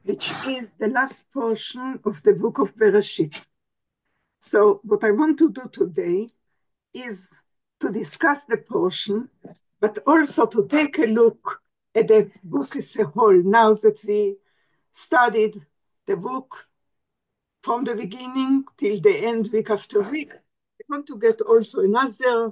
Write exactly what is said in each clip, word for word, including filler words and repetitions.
which is the last portion of the book of Bereshit. So what I want to do today is to discuss the portion, but also to take a look at the book as a whole. Now that we studied the book from the beginning till the end, week after week, I want to get also another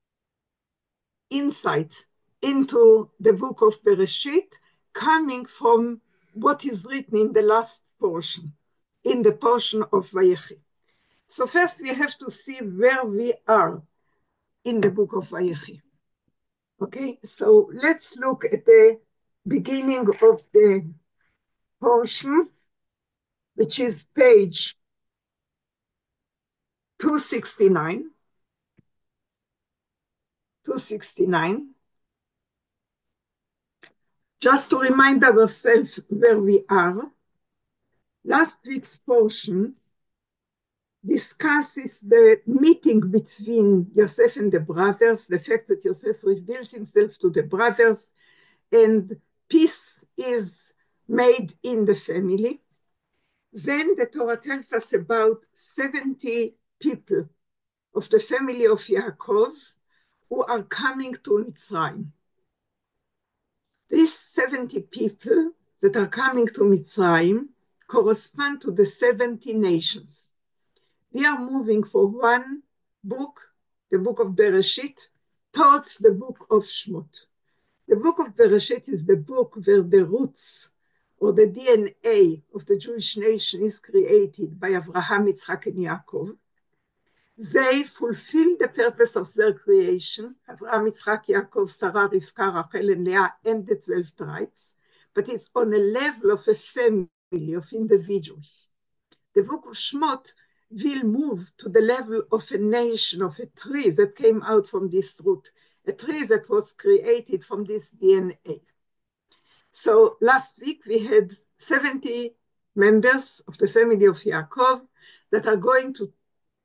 insight into the book of Bereshit, coming from what is written in the last portion, in the portion of Vayechi. So first we have to see where we are in the book of Vayechi. Okay, so let's look at the beginning of the portion, which is page two sixty-nine. two sixty-nine. Just to remind ourselves where we are, last week's portion discusses the meeting between Yosef and the brothers, the fact that Yosef reveals himself to the brothers, and peace is made in the family. Then the Torah tells us about seventy people of the family of Yaakov who are coming to Mitzrayim. These seventy people that are coming to Mitzrayim correspond to the seventy nations. We are moving from one book, the book of Bereshit, towards the book of Shmot. The book of Bereshit is the book where the roots or the D N A of the Jewish nation is created by Abraham, Yitzchak, and Yaakov. They fulfill the purpose of their creation, Abraham, Yitzchak, Yaakov, Sarah, Rivka, Rachel, and Leah, and the twelve tribes, but it's on a level of a family, of individuals. The book of Shmot will move to the level of a nation, of a tree that came out from this root, a tree that was created from this D N A. So last week we had seventy members of the family of Yaakov that are going to,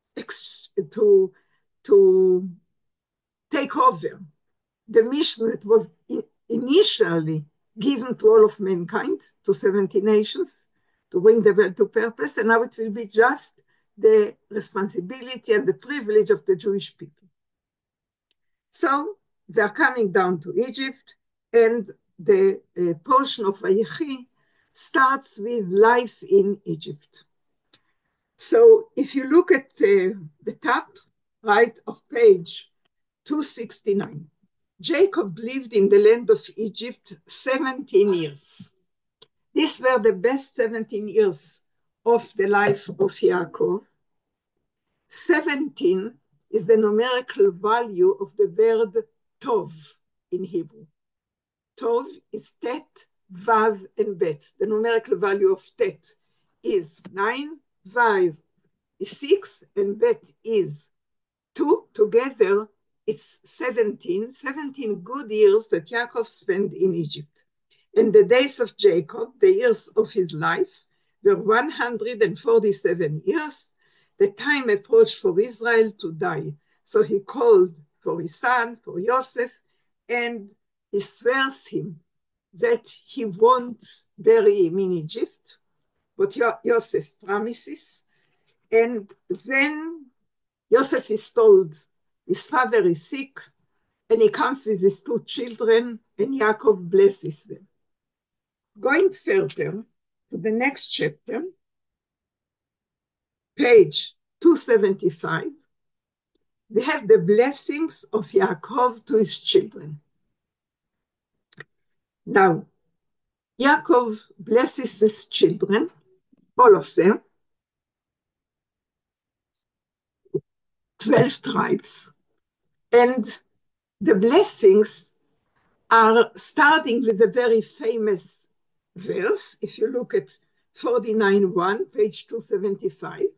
to, to take over the mission that was initially given to all of mankind, to seventy nations, to bring the world to purpose, and now it will be just the responsibility and the privilege of the Jewish people. So they are coming down to Egypt, and the uh, portion of Vayechi starts with life in Egypt. So if you look at uh, the top right of page two sixty-nine, Jacob lived in the land of Egypt seventeen years. These were the best seventeen years of the life of Yaakov. seventeen is the numerical value of the word tov in Hebrew. Tov is tet, vav, and bet. The numerical value of tet is nine, vav is six, and bet is two. Together, it's seventeen, seventeen good years that Yaakov spent in Egypt. And the days of Jacob, the years of his life, were one hundred forty-seven years. The time approached for Israel to die. So he called for his son, for Yosef, and he swears him that he won't bury him in Egypt, but Yosef promises. And then Yosef is told his father is sick, and he comes with his two children, and Yaakov blesses them. Going further to the next chapter, page two seventy-five, we have the blessings of Yaakov to his children. Now, Yaakov blesses his children, all of them, twelve tribes, and the blessings are starting with a very famous verse. If you look at forty-nine one, page two seventy-five,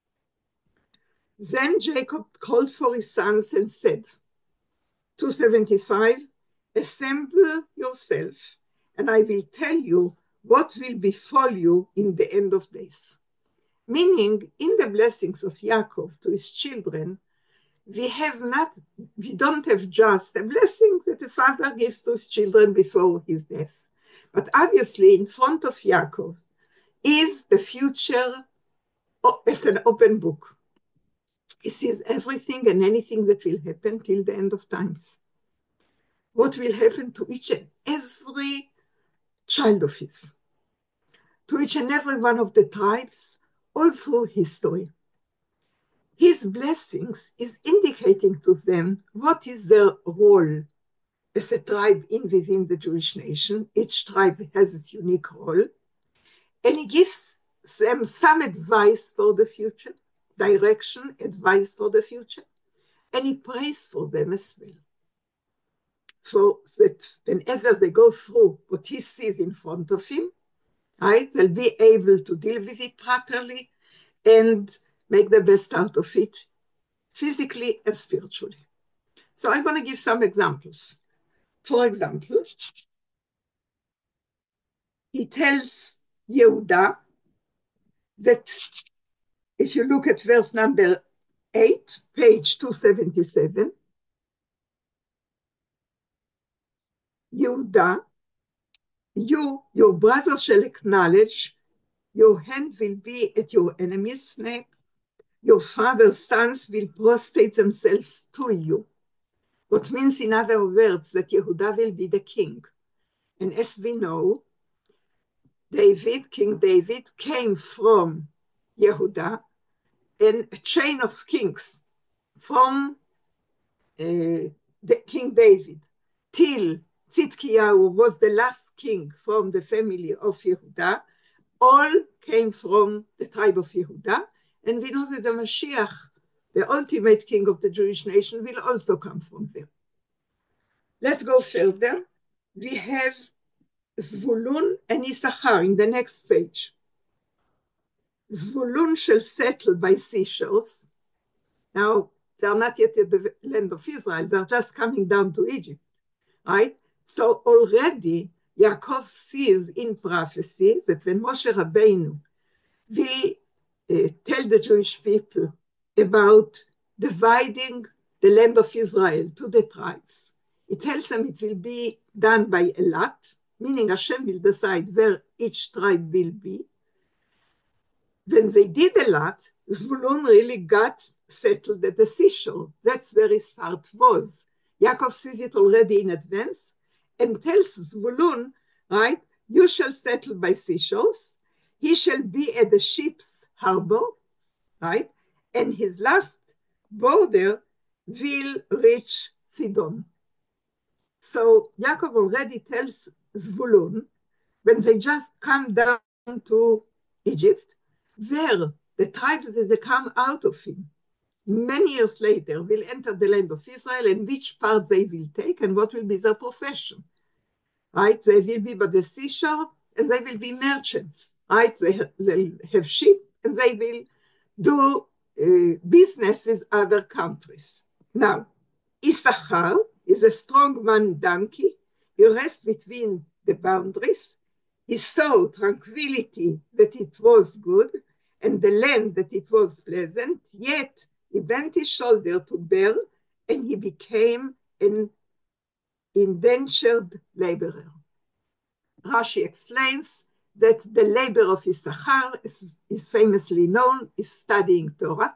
then Jacob called for his sons and said, two seventy-five, assemble yourself, and I will tell you what will befall you in the end of days. Meaning, in the blessings of Yaakov to his children, we have not, we don't have just a blessing that the father gives to his children before his death. But obviously, in front of Yaakov, is the future as an open book. He sees everything and anything that will happen till the end of times. What will happen to each and every child of his, to each and every one of the tribes, all through history. His blessings is indicating to them what is their role as a tribe in within the Jewish nation. Each tribe has its unique role. And he gives them some advice for the future, direction, advice for the future. And he prays for them as well. So that whenever they go through what he sees in front of him, right, they'll be able to deal with it properly and make the best out of it, physically and spiritually. So I'm going to give some examples. For example, he tells Yehuda that if you look at verse number eight, page two seventy-seven, Yehuda, you, your brothers shall acknowledge, your hand will be at your enemy's neck, your father's sons will prostrate themselves to you. What means, in other words, that Yehuda will be the king. And as we know, David, King David, came from Yehuda, and a chain of kings from uh, the King David till Tzidkiyahu was the last king from the family of Yehuda, all came from the tribe of Yehuda. And we know that the Mashiach, the ultimate king of the Jewish nation, will also come from there. Let's go further. We have Zvulun and Issachar in the next page. Zvulun shall settle by seashores. Now, they are not yet at the land of Israel. They are just coming down to Egypt, right? So already Yaakov sees in prophecy that when Moshe Rabbeinu will uh, tell the Jewish people about dividing the land of Israel to the tribes, he tells them it will be done by Elat, meaning Hashem will decide where each tribe will be. When they did Elat, Zvulun really got settled at the seashore. That's where his heart was. Yaakov sees it already in advance and tells Zvulun, right, you shall settle by seashores. He shall be at the ship's harbor, right? And his last border will reach Sidon. So Yaakov already tells Zvulun, when they just come down to Egypt, where the tribes that they come out of him many years later will enter the land of Israel, and which part they will take and what will be their profession, right? They will be by the seashore and they will be merchants, right? They will have ship and they will do uh, business with other countries. Now, Issachar is a strong man donkey. He rests between the boundaries. He saw tranquility, that it was good, and the land that it was pleasant, yet he bent his shoulder to bear, and he became an indentured laborer. Rashi explains that the labor of Issachar is, is famously known is studying Torah.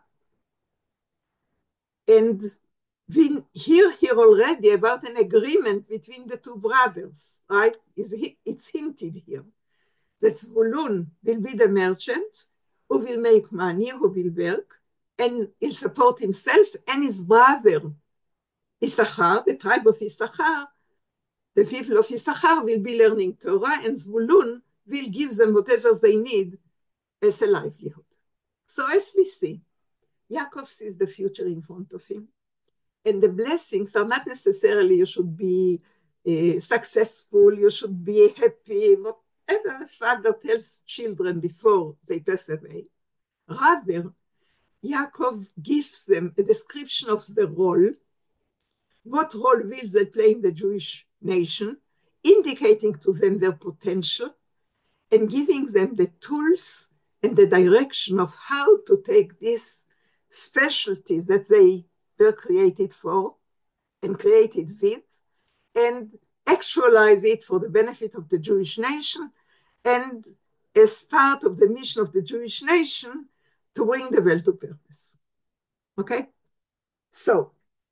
And we hear here already about an agreement between the two brothers, right? It's, it's hinted here that Zvulun will be the merchant who will make money, who will work, and he'll support himself and his brother, Issachar, the tribe of Issachar. The people of Issachar will be learning Torah, and Zvulun will give them whatever they need as a livelihood. So as we see, Yaakov sees the future in front of him. And the blessings are not necessarily you should be uh, successful, you should be happy, whatever a father tells children before they pass away. Rather, Yaakov gives them a description of the role. What role will they play in the Jewish nation, indicating to them their potential and giving them the tools and the direction of how to take this specialty that they were created for and created with and actualize it for the benefit of the Jewish nation and as part of the mission of the Jewish nation to bring the world to purpose. Okay? So,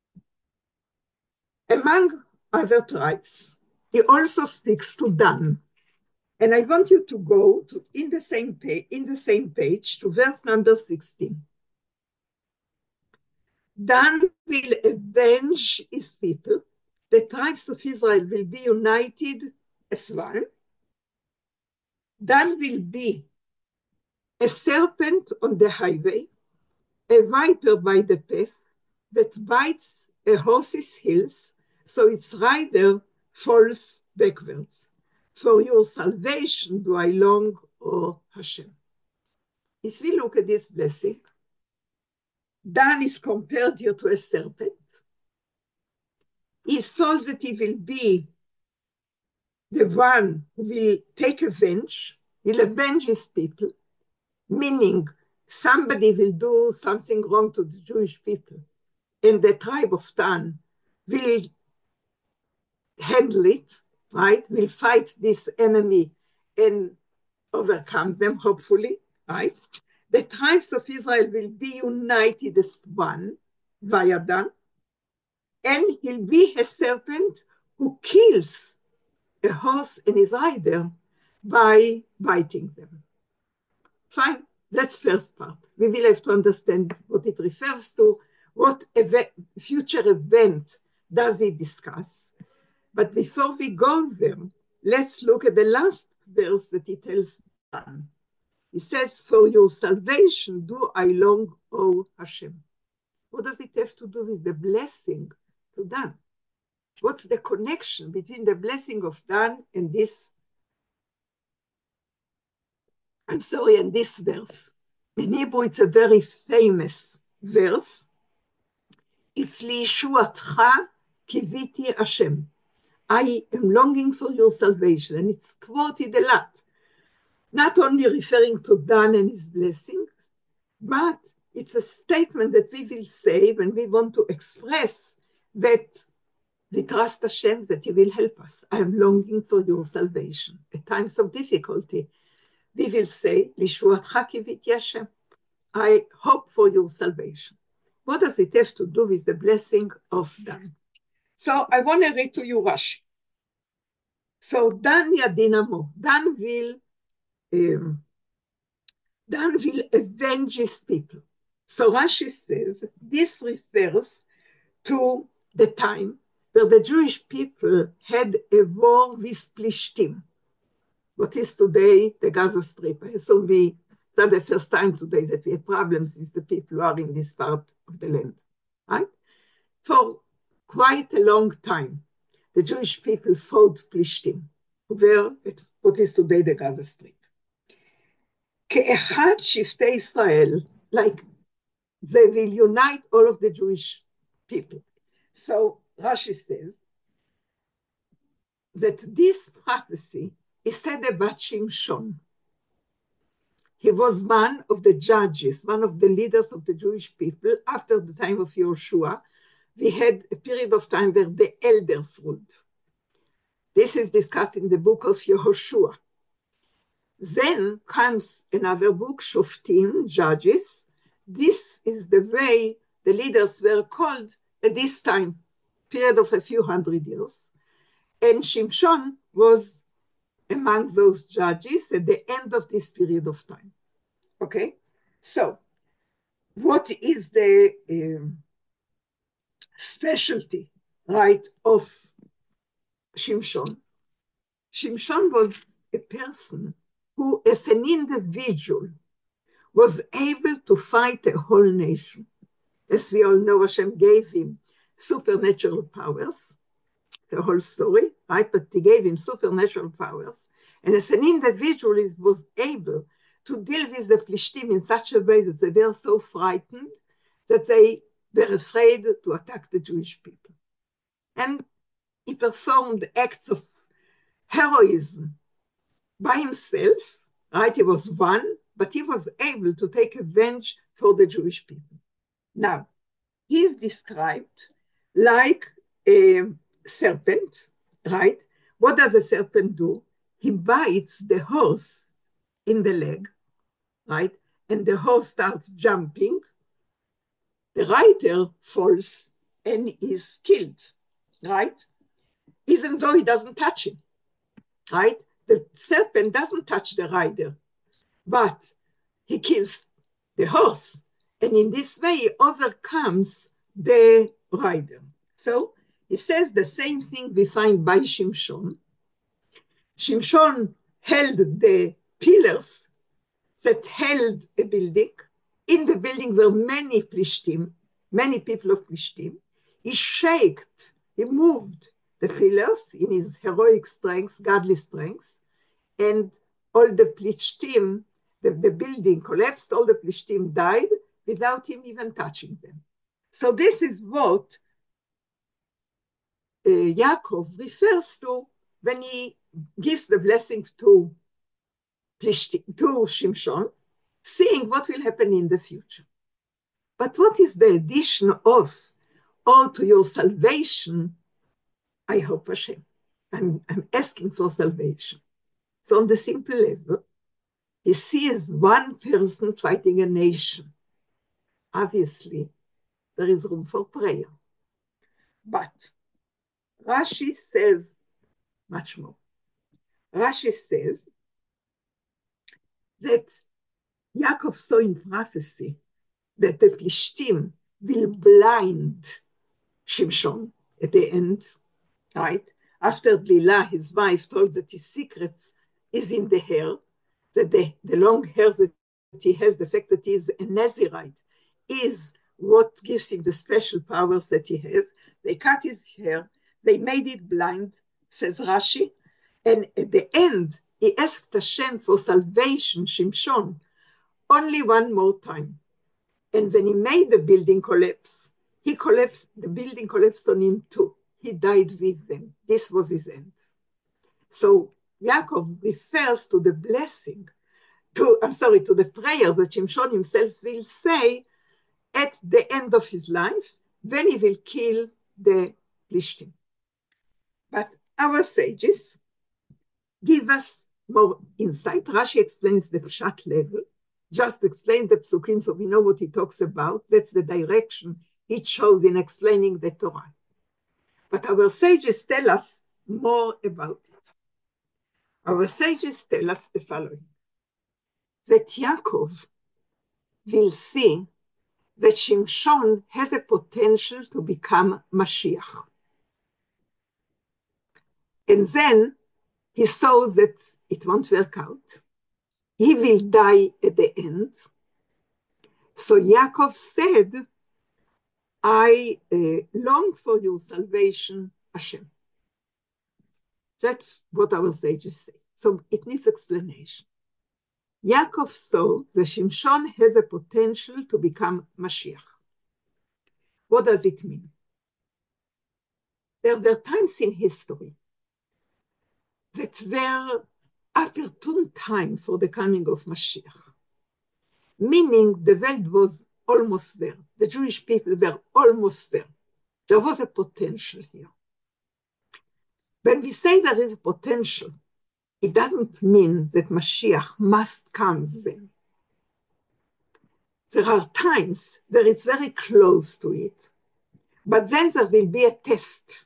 among other tribes, he also speaks to Dan. And I want you to go to in the same page, in the same page to verse number sixteen. Dan will avenge his people. The tribes of Israel will be united as one. Dan will be a serpent on the highway, a viper by the path that bites a horse's heels, so its rider falls backwards. For your salvation do I long, O Hashem. If we look at this blessing, Dan is compared here to a serpent. He thought that he will be the one who will take revenge, will avenge his people, meaning somebody will do something wrong to the Jewish people, and the tribe of Dan will handle it, right? Will fight this enemy and overcome them, hopefully, right? The tribes of Israel will be united as one via Dan, and he'll be a serpent who kills a horse and his rider by biting them. Fine, that's first part. We will have to understand what it refers to, what ev- future event does it discuss. But before we go there, let's look at the last verse that he tells Dan. He says, for your salvation do I long, O Hashem. What does it have to do with the blessing to Dan? What's the connection between the blessing of Dan and this, I'm sorry, and this verse? In Hebrew, it's a very famous verse. It's לישועתך קיוויתי Hashem. I am longing for your salvation. And it's quoted a lot. Not only referring to Dan and his blessings, but it's a statement that we will say when we want to express that we trust Hashem, that he will help us. I am longing for your salvation. At times of difficulty, we will say, לישועתך קיוויתי Hashem. I hope for your salvation. What does it have to do with the blessing of Dan? So I want to read to you Rashi. So Dan yadinamo. Dan will, um, Dan will avenge his people. So Rashi says this refers to the time where the Jewish people had a war with Plishtim, what is today the Gaza Strip. So we, it's not the first time today that we have problems with the people who are in this part of the land, right? For quite a long time, the Jewish people fought Plishtim, who were at what is today the Gaza Strip. כאחד שבטי Israel, like they will unite all of the Jewish people. So Rashi says that this prophecy is said about Shimshon. He was one of the judges, one of the leaders of the Jewish people after the time of Yehoshua. We had a period of time where the elders ruled. This is discussed in the book of Yehoshua. Then comes another book, Shoftim, Judges. This is the way the leaders were called at this time, period of a few hundred years. And Shimshon was among those judges at the end of this period of time. Okay? So, what is the um, specialty, right, of Shimshon? Shimshon was a person who, as an individual, was able to fight a whole nation. As we all know, Hashem gave him supernatural powers, the whole story, right? But he gave him supernatural powers. And as an individual, he was able to deal with the Plishtim in such a way that they were so frightened that they were afraid to attack the Jewish people. And he performed acts of heroism by himself, right? He was one, but he was able to take revenge for the Jewish people. Now, he is described like a serpent, right? What does a serpent do? He bites the horse in the leg, right? And the horse starts jumping. The rider falls and is killed, right? Even though he doesn't touch him, right? The serpent doesn't touch the rider, but he kills the horse. And in this way, he overcomes the rider. So he says the same thing we find by Shimshon. Shimshon held the pillars that held a building. In the building were many Plishtim, many people of Plishtim. He shaked, he moved the pillars in his heroic strength, godly strength, and all the Plishtim, the, the building collapsed, all the Plishtim died without him even touching them. So this is what uh, Yaakov refers to when he gives the blessing to, Plishtim, to Shimshon, seeing what will happen in the future. But what is the addition of, "Oh, to your salvation, I hope Hashem." I'm, I'm asking for salvation. So on the simple level, he sees one person fighting a nation. Obviously, there is room for prayer. But Rashi says much more. Rashi says that Yaakov saw in prophecy that the Plishtim will blind Shimshon at the end, right? After Delilah, his wife, told that his secret is in the hair, that the, the long hair that he has, the fact that he is a Nazirite, is what gives him the special powers that he has. They cut his hair, they made it blind, says Rashi, and at the end, he asked Hashem for salvation, Shimshon, only one more time. And when he made the building collapse, he collapsed, the building collapsed on him too. He died with them. This was his end. So Yaakov refers to the blessing, to, I'm sorry, to the prayer that Shimshon himself will say at the end of his life, when he will kill the Plishtim. But our sages give us more insight. Rashi explains the Pshat level, just explain the Psukim so we know what he talks about. That's the direction he chose in explaining the Torah. But our sages tell us more about it. Our sages tell us the following: that Yaakov will see that Shimshon has a potential to become Mashiach. And then he saw that it won't work out. He will die at the end. So Yaakov said, I uh, long for your salvation, Hashem. That's what our sages say. So it needs explanation. Yaakov saw that Shimshon has a potential to become Mashiach. What does it mean? There were times in history that were opportune time for the coming of Mashiach, meaning the world was almost there. The Jewish people were almost there. There was a potential here. When we say there is a potential, it doesn't mean that Mashiach must come then. There are times where it's very close to it, but then there will be a test.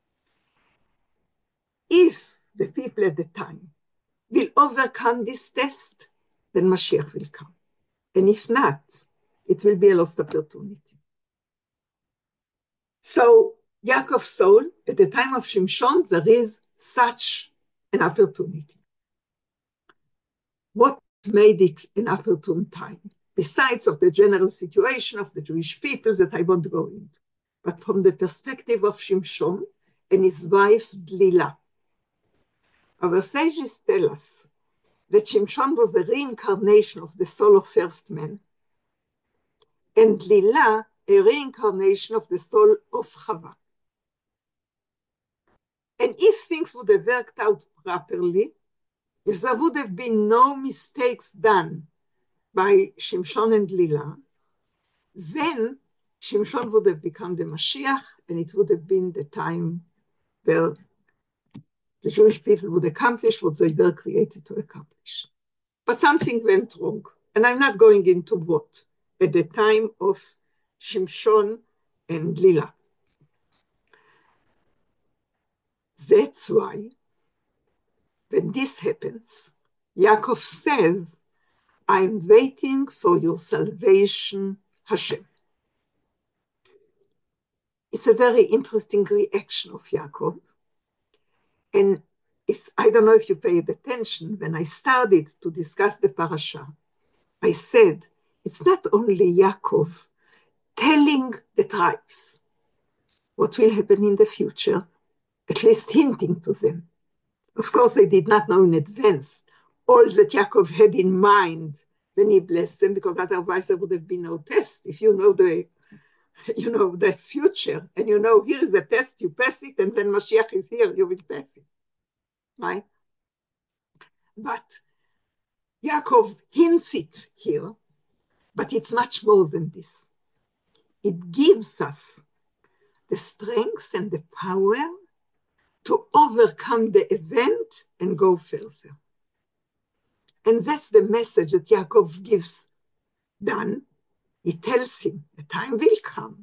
If the people at the time will overcome this test, then Mashiach will come. And if not, it will be a lost opportunity. So Yaakov saw at the time of Shimshon, there is such an opportunity. What made it an opportune time? Besides of the general situation of the Jewish people that I won't go into, but from the perspective of Shimshon and his wife Delilah. Our sages tell us that Shimshon was a reincarnation of the soul of first man, and Delilah a reincarnation of the soul of Chava. And if things would have worked out properly, if there would have been no mistakes done by Shimshon and Delilah, then Shimshon would have become the Mashiach, and it would have been the time where the Jewish people would accomplish what they were created to accomplish. But something went wrong. And I'm not going into what. At the time of Shimshon and Lila. That's why, when this happens, Yaakov says, I'm waiting for your salvation, Hashem. It's a very interesting reaction of Yaakov. And if I don't know if you paid attention, when I started to discuss the parasha, I said, it's not only Yaakov telling the tribes what will happen in the future, at least hinting to them. Of course, they did not know in advance all that Yaakov had in mind when he blessed them, because otherwise there would have been no test. If you know the, you know, the future, and you know, here is a test, you pass it, and then Mashiach is here, you will pass it, right? But Yaakov hints it here, but it's much more than this. It gives us the strength and the power to overcome the event and go further. And that's the message that Yaakov gives Dan. He tells him, the time will come.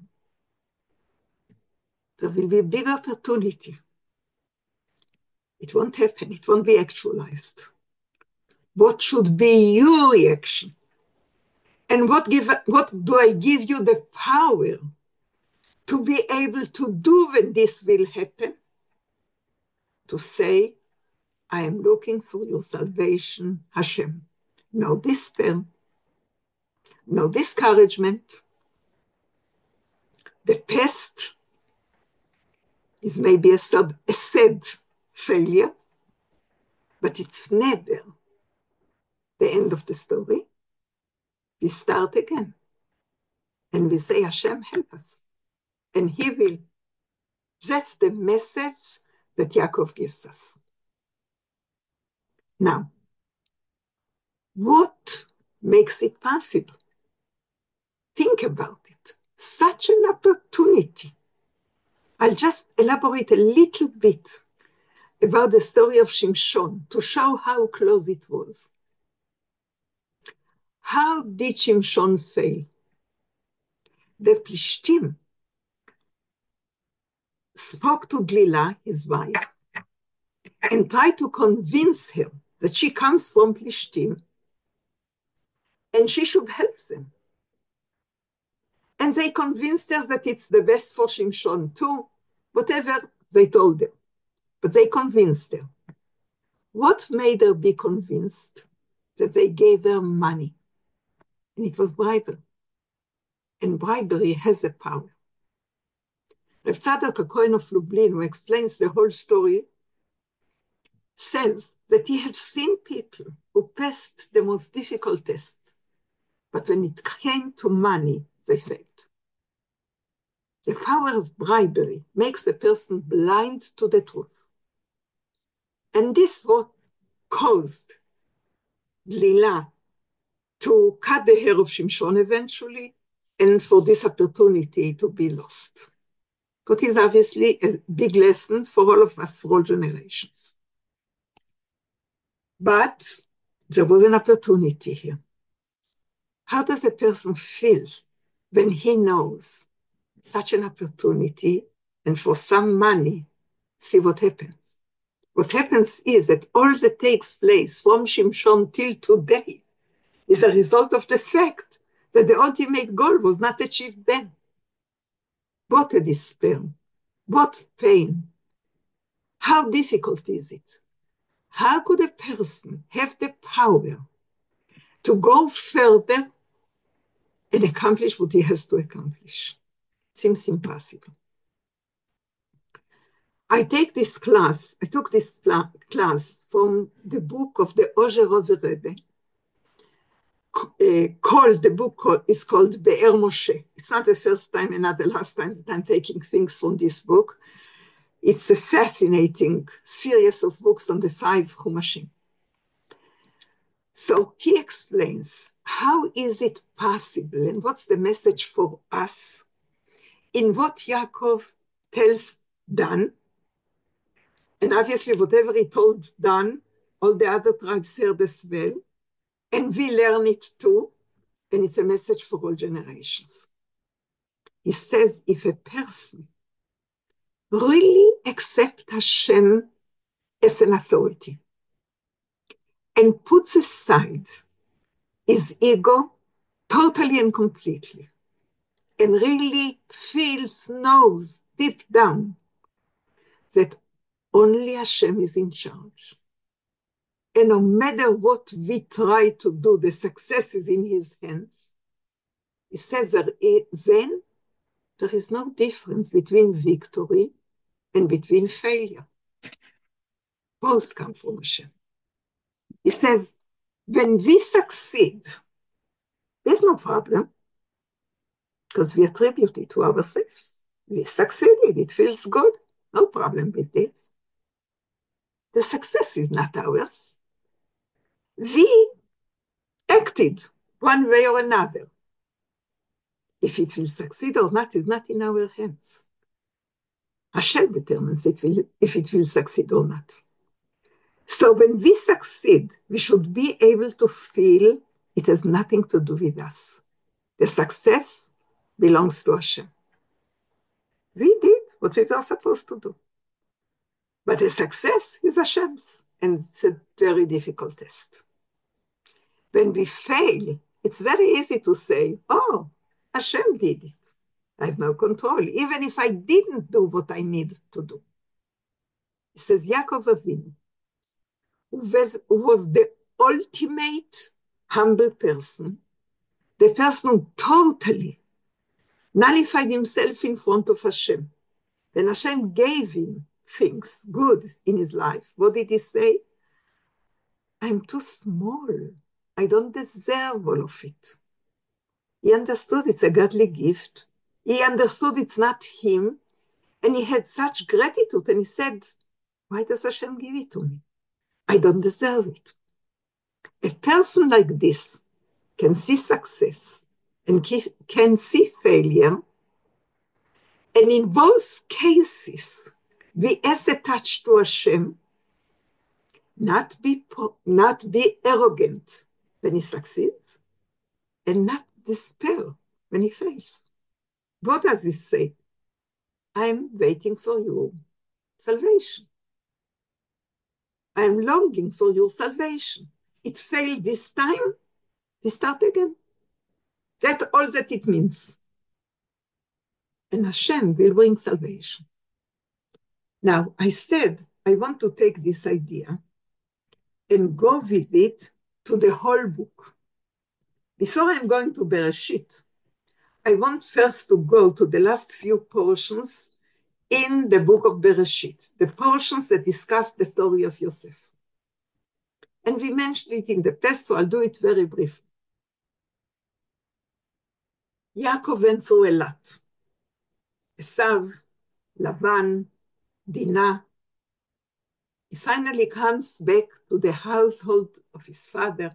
There will be a big opportunity. It won't happen. It won't be actualized. What should be your reaction? And what, give, what do I give you the power to be able to do when this will happen? To say, I am looking for your salvation, Hashem. No despair, no discouragement. The test is maybe a, sub, a sad failure, but it's never the end of the story. We start again. And we say, Hashem, help us. And he will. That's the message that Yaakov gives us. Now, what makes it possible? Think about it. Such an opportunity. I'll just elaborate a little bit about the story of Shimshon to show how close it was. How did Shimshon fail? The Plishtim spoke to Delilah, his wife, and tried to convince her that she comes from Plishtim and she should help them. And they convinced her that it's the best for Shimshon too, whatever they told her. But they convinced her. What made her be convinced? That they gave her money. And it was bribery. And bribery has a power. Rav Tzadok HaKohen of Lublin, who explains the whole story, says that he had seen people who passed the most difficult test, but when it came to money, they failed. The power of bribery makes a person blind to the truth. And this is what caused Delilah to cut the hair of Shimshon eventually, and for this opportunity to be lost. What is obviously a big lesson for all of us, for all generations. But there was an opportunity here. How does a person feel when he knows such an opportunity and for some money, see what happens? What happens is that all that takes place from Shimshon till today is a result of the fact that the ultimate goal was not achieved then. What a despair. What pain. How difficult is it? How could a person have the power to go further and accomplish what he has to accomplish? It seems impossible. I take this class, I took this class from the book of the Ozherover Rebbe, uh, called, the book called, is called Be'er Moshe. It's not the first time and not the last time that I'm taking things from this book. It's a fascinating series of books on the five Chumashim. So he explains, how is it possible and what's the message for us in what Yaakov tells Dan, and obviously whatever he told Dan, all the other tribes heard as well, and we learn it too, and it's a message for all generations. He says, if a person really accepts Hashem as an authority and puts aside his ego totally and completely, and really feels, knows deep down that only Hashem is in charge. And no matter what we try to do, the success is in his hands. He says that then there is no difference between victory and between failure. Both come from Hashem. He says, when we succeed, there's no problem, because we attribute it to ourselves. We succeeded, it feels good, no problem with this. The success is not ours. We acted one way or another. If it will succeed or not is not in our hands. Hashem determines it will, if it will succeed or not. So when we succeed, we should be able to feel it has nothing to do with us. The success belongs to Hashem. We did what we were supposed to do. But the success is Hashem's, and it's a very difficult test. When we fail, it's very easy to say, oh, Hashem did it. I have no control, even if I didn't do what I needed to do. He says, Yaakov Avinu, who was, who was the ultimate humble person, the person who totally nullified himself in front of Hashem. Then Hashem gave him things good in his life. What did he say? I'm too small. I don't deserve all of it. He understood it's a godly gift. He understood it's not him. And he had such gratitude. And he said, why does Hashem give it to me? I don't deserve it. A person like this can see success and can see failure. And in both cases, we as attached to Hashem, not be, not be arrogant when he succeeds, and not despair when he fails. What does he say? I'm waiting for your salvation. I'm longing for your salvation. It failed this time, we start again. That's all that it means. And Hashem will bring salvation. Now, I said, I want to take this idea and go with it to the whole book. Before I'm going to Bereshit, I want first to go to the last few portions in the book of Bereshit, the portions that discuss the story of Yosef. And we mentioned it in the past, so I'll do it very briefly. Yaakov went through a lot. Esav, Lavan, Dinah. He finally comes back to the household of his father.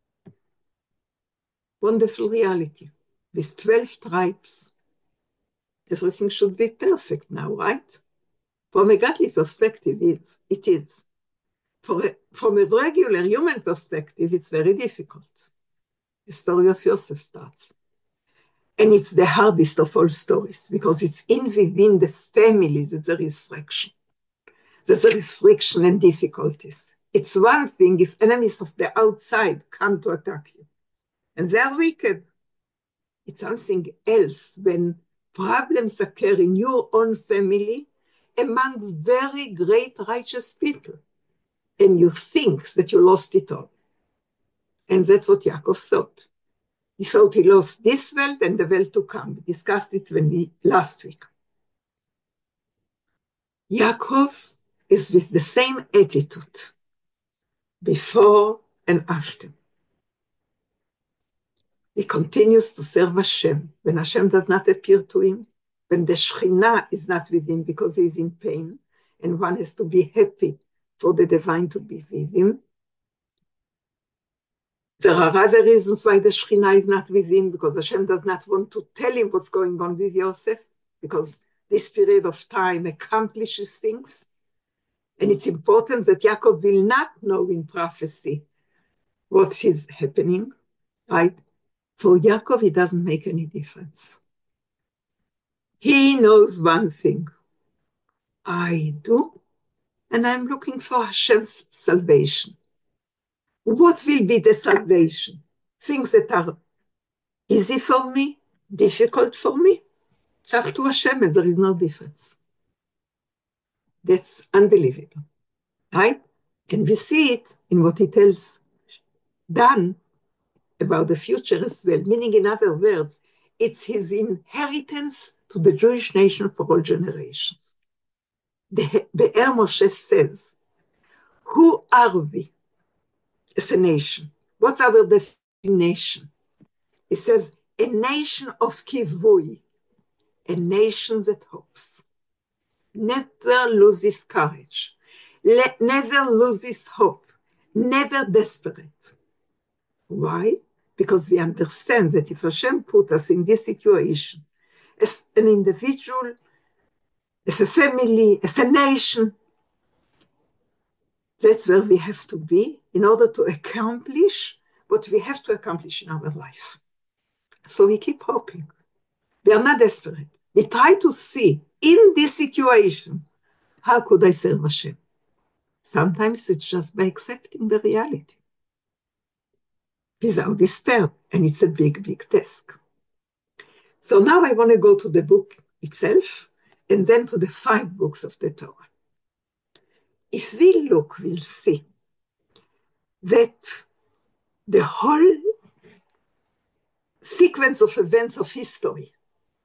Wonderful reality. With twelve tribes, everything should be perfect now, right? From a godly perspective, it's, it is. For a, from a regular human perspective, it's very difficult. The story of Yosef starts. And it's the hardest of all stories, because it's in within the family that there is friction. That there is friction and difficulties. It's one thing if enemies of the outside come to attack you, and they are wicked. It's something else when problems occur in your own family among very great righteous people, and you think that you lost it all. And that's what Yaakov thought. He thought he lost this wealth and the wealth to come. We discussed it when we, last week. Yaakov is with the same attitude before and after. He continues to serve Hashem when Hashem does not appear to him, when the Shekhinah is not with him because he is in pain, and one has to be happy for the divine to be with him. There are other reasons why the Shekhinah is not with him, because Hashem does not want to tell him what's going on with Yosef, because this period of time accomplishes things. And it's important that Yaakov will not know in prophecy what is happening, right? For Yaakov, it doesn't make any difference. He knows one thing. I do, and I'm looking for Hashem's salvation. What will be the salvation? Things that are easy for me, difficult for me? It's up to Hashem, and there is no difference. That's unbelievable, right? And we see it in what he tells Dan about the future as well, meaning, in other words, it's his inheritance to the Jewish nation for all generations. The Be'er Moshe says, who are we as a nation? What's our definition? He says, a nation of kivui, a nation that hopes, never loses courage, le- never loses hope, never desperate. Why? Because we understand that if Hashem put us in this situation, as an individual, as a family, as a nation, that's where we have to be in order to accomplish what we have to accomplish in our life. So we keep hoping. We are not desperate. We try to see in this situation, how could I serve Hashem? Sometimes it's just by accepting the reality without despair, and it's a big, big task. So now I want to go to the book itself and then to the five books of the Torah. If we look, we'll see that the whole sequence of events of history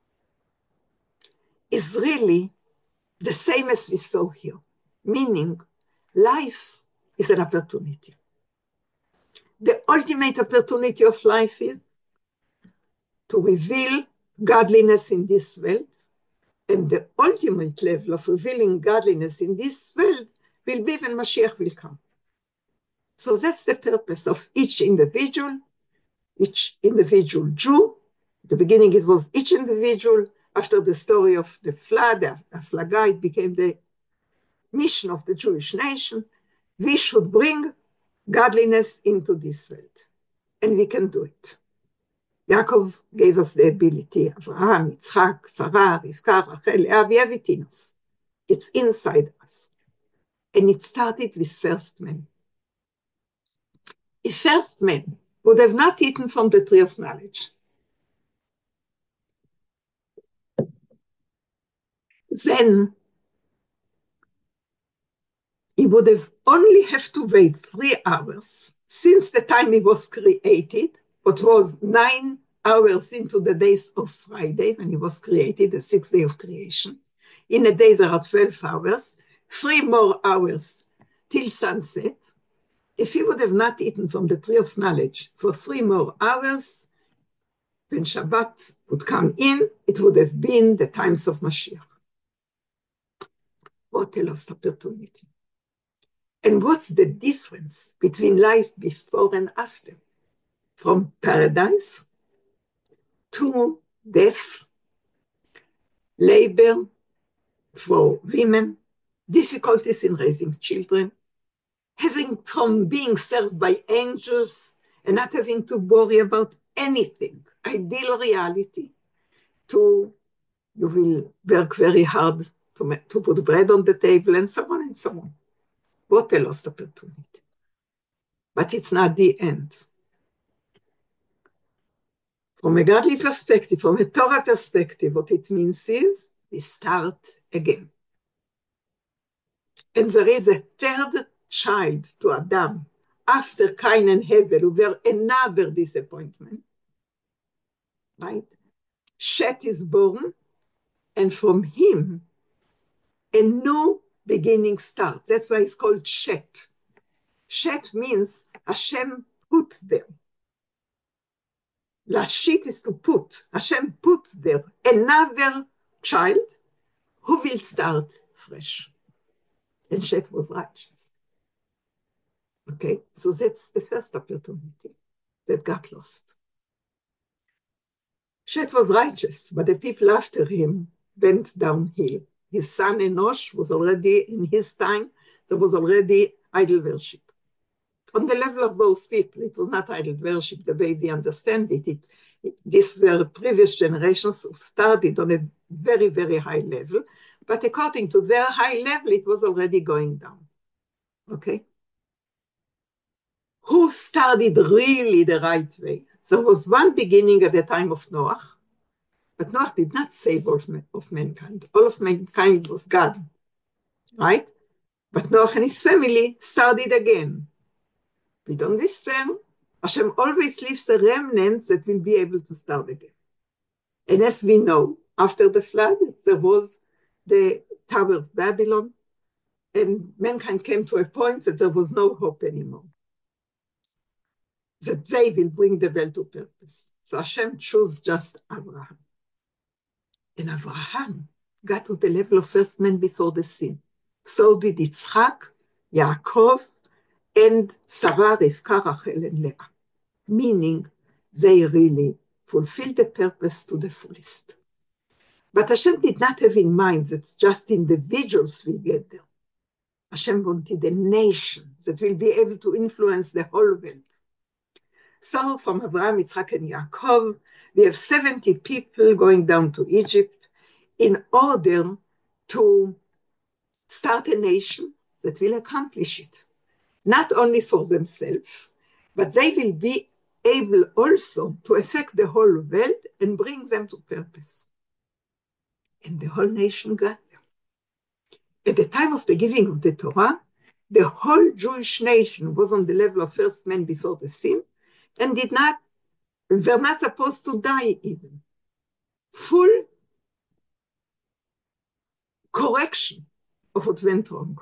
is really the same as we saw here, meaning life is an opportunity. The ultimate opportunity of life is to reveal godliness in this world, and the ultimate level of revealing godliness in this world will be when Mashiach will come. So that's the purpose of each individual, each individual Jew. At the beginning it was each individual. After the story of the flood, the Haflaga, it became the mission of the Jewish nation. We should bring godliness into this world, and we can do it. Yaakov gave us the ability. Abraham, Yitzchak, Sarah, Rivka, Rachel, Leah, we have it in us. It's inside us. And it started with first man. If first man would have not eaten from the tree of knowledge, then he would have only have to wait three hours since the time he was created, what was nine hours into the days of Friday when he was created, the sixth day of creation. In a day there are twelve hours, three more hours till sunset. If he would have not eaten from the tree of knowledge for three more hours, when Shabbat would come in, it would have been the times of Mashiach. What a lost opportunity. And what's the difference between life before and after? From paradise to death, labor for women, difficulties in raising children, having from being served by angels and not having to worry about anything, ideal reality, to you will work very hard to, to put bread on the table and so on and so on. What a lost opportunity. But it's not the end. From a godly perspective, from a Torah perspective, what it means is we start again. And there is a third child to Adam after Cain and Hevel, who were another disappointment. Right? Shet is born, and from him, a new beginning starts. That's why it's called Shet. Shet means Hashem put there. Lashit is to put. Hashem put there another child who will start fresh. And Shet was righteous. Okay, so that's the first opportunity that got lost. Shet was righteous, but the people after him went downhill. His son Enosh was already, in his time, there was already idol worship. on the level of those people. It was not idol worship the way we understand it. It, it. These were previous generations who started on a very, very high level, but according to their high level, it was already going down. Okay? Who started really the right way? There was one beginning at the time of Noah, but Noah did not save all of, of mankind. All of mankind was gone, right? But Noah and his family started again. We don't understand. Hashem always leaves a remnant that will be able to start again. And as we know, after the flood, there was the Tower of Babylon, and mankind came to a point that there was no hope anymore, that they will bring the world to purpose. So Hashem chose just Abraham. And Abraham got to the level of first man before the sin. So did Yitzchak, Yaakov, and Sarah, Rivka, Rachel, and Leah. Meaning, they really fulfilled the purpose to the fullest. But Hashem did not have in mind that just individuals will get there. Hashem wanted a nation that will be able to influence the whole world. So from Abraham, Yitzchak, and Yaakov, we have seventy people going down to Egypt in order to start a nation that will accomplish it. Not only for themselves, but they will be able also to affect the whole world and bring them to purpose. And the whole nation got there. At the time of the giving of the Torah, the whole Jewish nation was on the level of first man before the sin, and did not, were not supposed to die even. Full correction of what went wrong.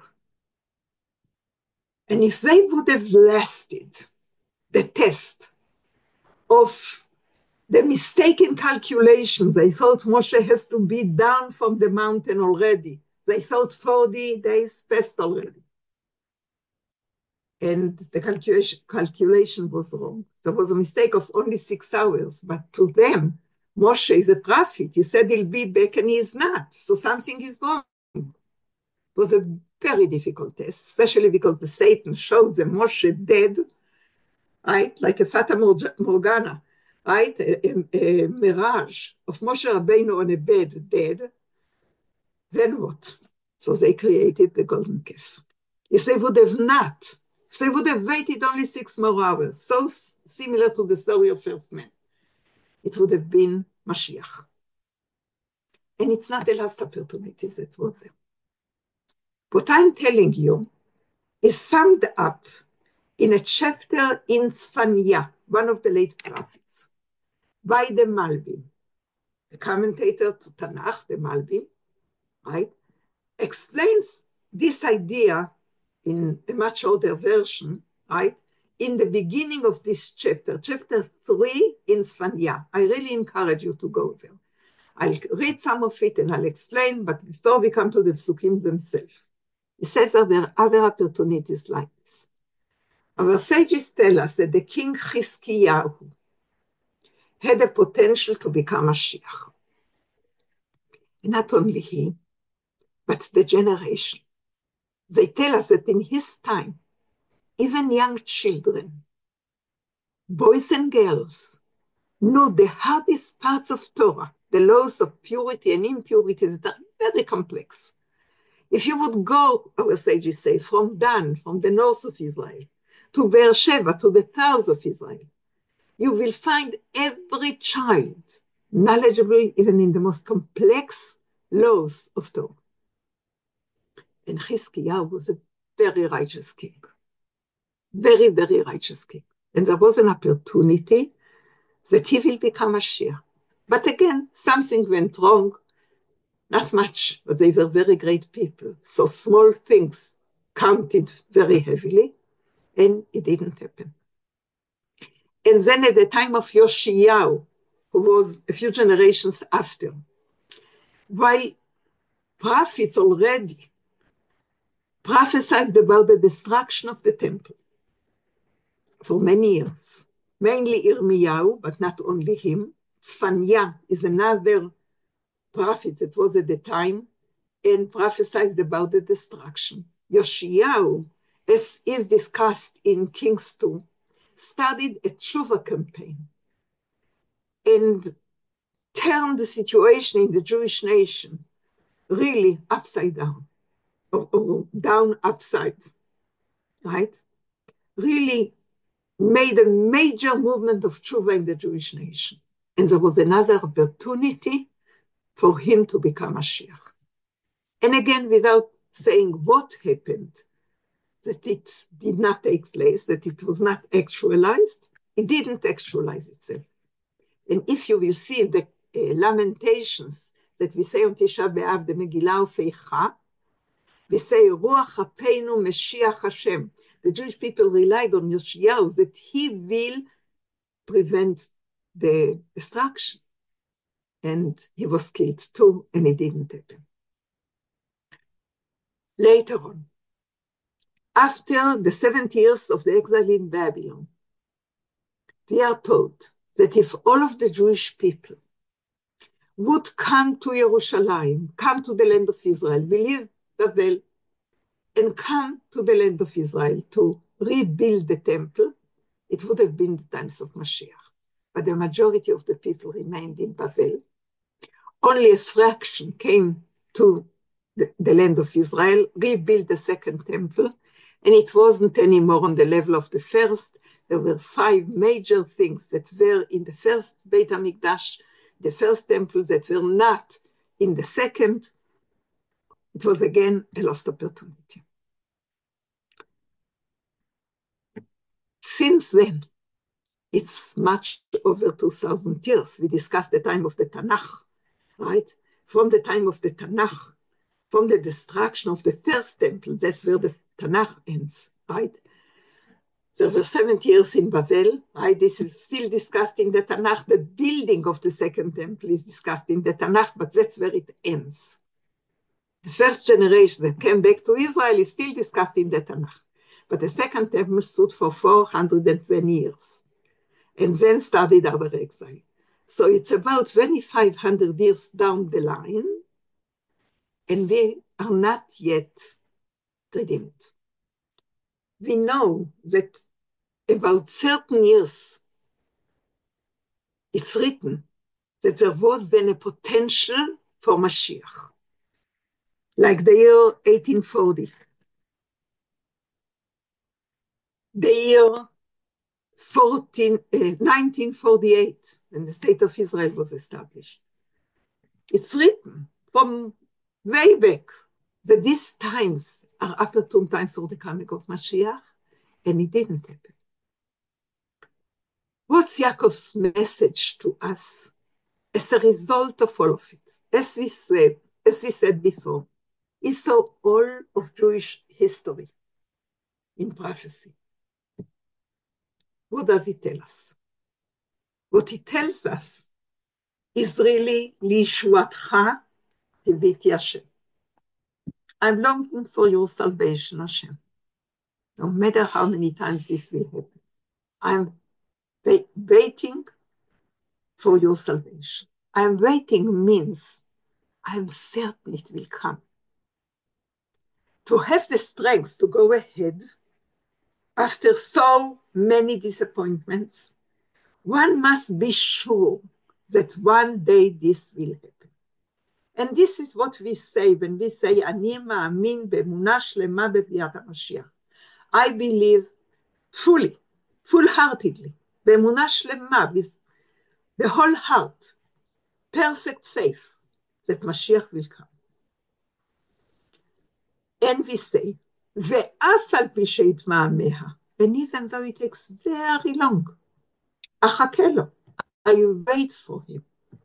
And if they would have lasted the test of the mistaken calculations, they thought Moshe has to be down from the mountain already. They thought forty days passed already. And the calculation, calculation was wrong. There was a mistake of only six hours, but to them, Moshe is a prophet. He said he'll be back and he is not. So something is wrong. It was a very difficult test, especially because the Satan showed them Moshe dead, right? Like a Fata Morgana, right? A, a, a mirage of Moshe Rabbeinu on a bed dead. Then what? So they created the golden calf. If they would have not, if they would have waited only six more hours, so similar to the story of first man, it would have been Mashiach. And it's not the last opportunity that was there. What I'm telling you is summed up in a chapter in Tzfanya, one of the late prophets, by the Malbim, the commentator to Tanakh, the Malbim, right, explains this idea in a much older version, right, in the beginning of this chapter, chapter three in Tzfanya. I really encourage you to go there. I'll read some of it and I'll explain, but before we come to the psukim themselves, he says there were other opportunities like this. Our sages tell us that the king Chizkiyahu had the potential to become Mashiach. And not only he, but the generation. They tell us that in his time, even young children, boys and girls, knew the hardest parts of Torah, the laws of purity and impurities that are very complex. If you would go, our sages say, from Dan, from the north of Israel, to Beersheba, to the south of Israel, you will find every child knowledgeable even in the most complex laws of Torah. And Chizkiyahu was a very righteous king. Very, very righteous king. And there was an opportunity that he will become Mashiach. But again, something went wrong. Not much, but they were very great people. So small things counted very heavily, and it didn't happen. And then at the time of Yoshiyahu, who was a few generations after, while prophets already prophesied about the destruction of the temple for many years, mainly Yirmiyahu, but not only him. Tzfanya is another prophet that was at the time and prophesied about the destruction. Yoshiyahu as is discussed in Kings two, started a Tshuva campaign and turned the situation in the Jewish nation really upside down, or, or down upside, right? Really made a major movement of Tshuva in the Jewish nation. And there was another opportunity for him to become Mashiach. And again, without saying what happened, that it did not take place, that it was not actualized, it didn't actualize itself. And if you will see the uh, lamentations that we say on Tisha B'Av, the Megillah of Eicha, we say, Ruach Hapeinu Mashiach Hashem. The Jewish people relied on Yoshiyahu that he will prevent the destruction. And he was killed too, and it didn't happen. Later on, after the seventy years of the exile in Babylon, we are told that if all of the Jewish people would come to Yerushalayim, come to the land of Israel, we leave Babel, and come to the land of Israel to rebuild the temple, it would have been the times of Mashiach. But the majority of the people remained in Babel. Only a fraction came to the, the land of Israel, rebuilt the second temple, and it wasn't anymore on the level of the first. There were five major things that were in the first Beit HaMikdash, the first temple, that were not in the second. It was again a lost opportunity. Since then, it's much over two thousand years. We discussed the time of the Tanakh, right? From the time of the Tanakh, from the destruction of the first temple, that's where the Tanakh ends, right? There were seventy years in Babel, right? This is still discussed in the Tanakh. The building of the second temple is discussed in the Tanakh, but that's where it ends. The first generation that came back to Israel is still discussed in the Tanakh. But the second temple stood for four hundred twenty years, and then started our exile. So it's about twenty-five hundred years down the line, and we are not yet redeemed. We know that about certain years, it's written that there was then a potential for Mashiach, like the year eighteen forty. The year fourteen, uh, nineteen forty-eight, when the state of Israel was established. It's written from way back that these times are opportune times for the coming of Mashiach, and it didn't happen. What's Yaakov's message to us as a result of all of it? As we said, as we said before, he saw all of Jewish history in prophecy. What does it tell us? What it tells us is really Lishuatcha Hiviti Hashem. I'm longing for your salvation, Hashem. No matter how many times this will happen, I'm wait, waiting for your salvation. I'm waiting means I'm certain it will come. To have the strength to go ahead after so many disappointments, one must be sure that one day this will happen. And this is what we say when we say, Ani ma'amin be'emunah shlema beviat HaMashiach. I believe fully, full-heartedly, be'emunah shlema, with the whole heart, perfect faith that Mashiach will come. And we say, ve'af al pi she'itma'ameha, and even though it takes very long, achake lo, I wait for him.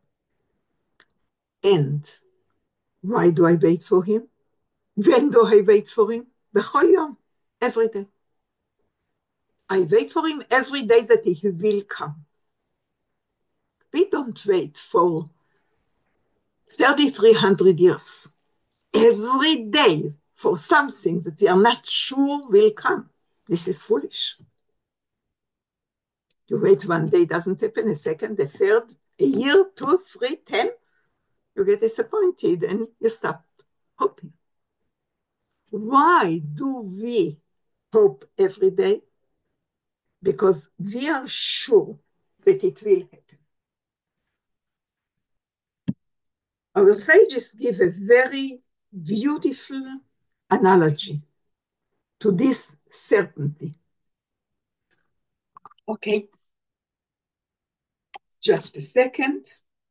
And why do I wait for him? When do I wait for him? B'chol yom, every day. I wait for him every day that he will come. We don't wait for thirty-three hundred years. Every day for something that we are not sure will come. This is foolish. You wait one day, doesn't happen, a second, a third, a year, two, three, ten, you get disappointed and you stop hoping. Why do we hope every day because we are sure that it will happen. Our sages give a very beautiful analogy to this certainty. Okay, just a second.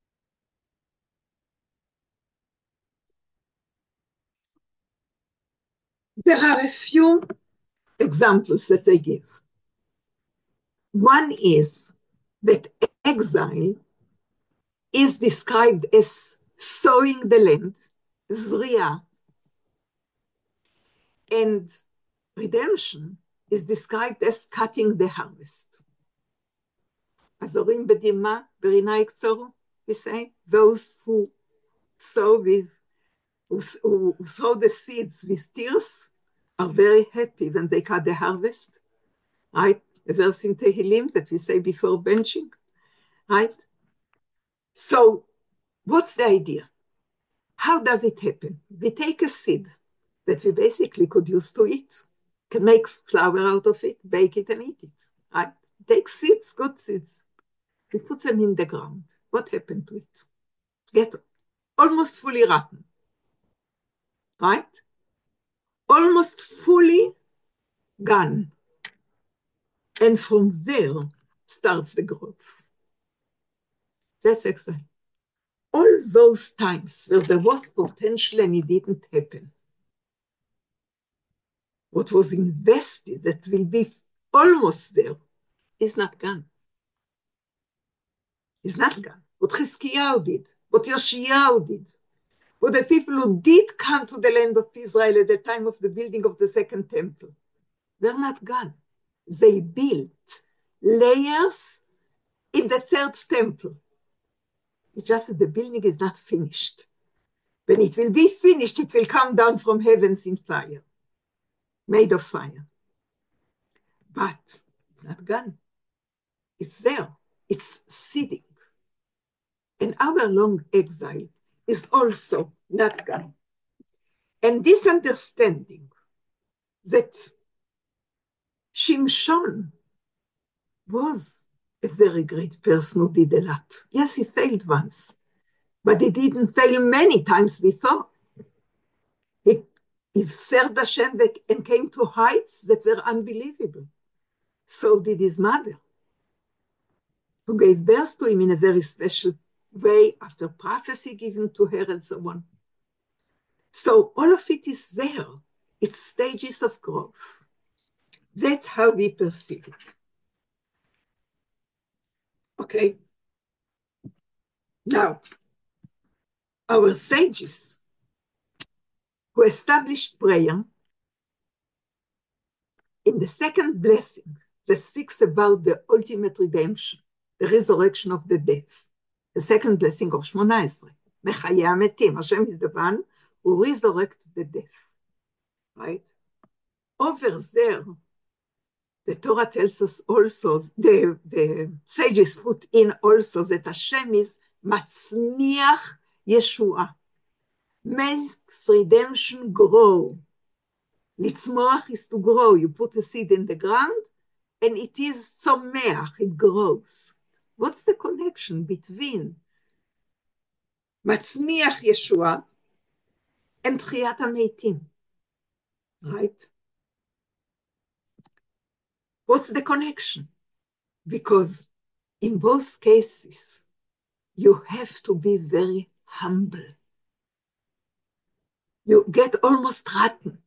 There are a few examples that they give. One is that exile is described as sowing the land, Zriya, and redemption is described as cutting the harvest. הזורים בדמעה, ברינה יקצורו, we say, those who sow with, who, who, who sow the seeds with tears are very happy when they cut the harvest, right? There's in Tehillim that we say before benching, right? So what's the idea? How does it happen? We take a seed that we basically could use to eat, can make flour out of it, bake it and eat it, right? Take seeds, good seeds. We put them in the ground. What happened to it? Get almost fully rotten, right? Almost fully gone. And from there starts the growth. That's exile. All those times where there was potential and it didn't happen, what was invested that will be almost there is not gone. Is not gone. What Chizkiyahu did, what Yoshiyahu did, what the people who did come to the land of Israel at the time of the building of the second temple, were not gone. They built layers in the third temple. It's just that the building is not finished. When it will be finished, it will come down from heavens in fire, made of fire. But it's not gone. It's there. It's seeding. And our long exile is also not gone. And this understanding that Shimshon was a very great person who did a lot. Yes, he failed once, but he didn't fail many times before. He, he served Hashem and came to heights that were unbelievable. So did his mother, who gave birth to him in a very special way after prophecy given to her and so on. So all of it is there. It's stages of growth. That's how we perceive it. Okay. Now, our sages who established prayer in the second blessing that speaks about the ultimate redemption, the resurrection of the dead, the second blessing of שמונה עשרה, מחיי המתים, Hashem is the one who resurrected the dead, right? Over there, the Torah tells us also, the, the sages put in also that Hashem is Matzmiach Yeshua, makes redemption grow. Litzmoach is to grow. You put a seed in the ground, and it is tzomeach, it grows. What's the connection between Matzmiach Yeshua and Tchiyat HaMeitim? Right? What's the connection? Because in both cases, you have to be very humble. You get almost rotten.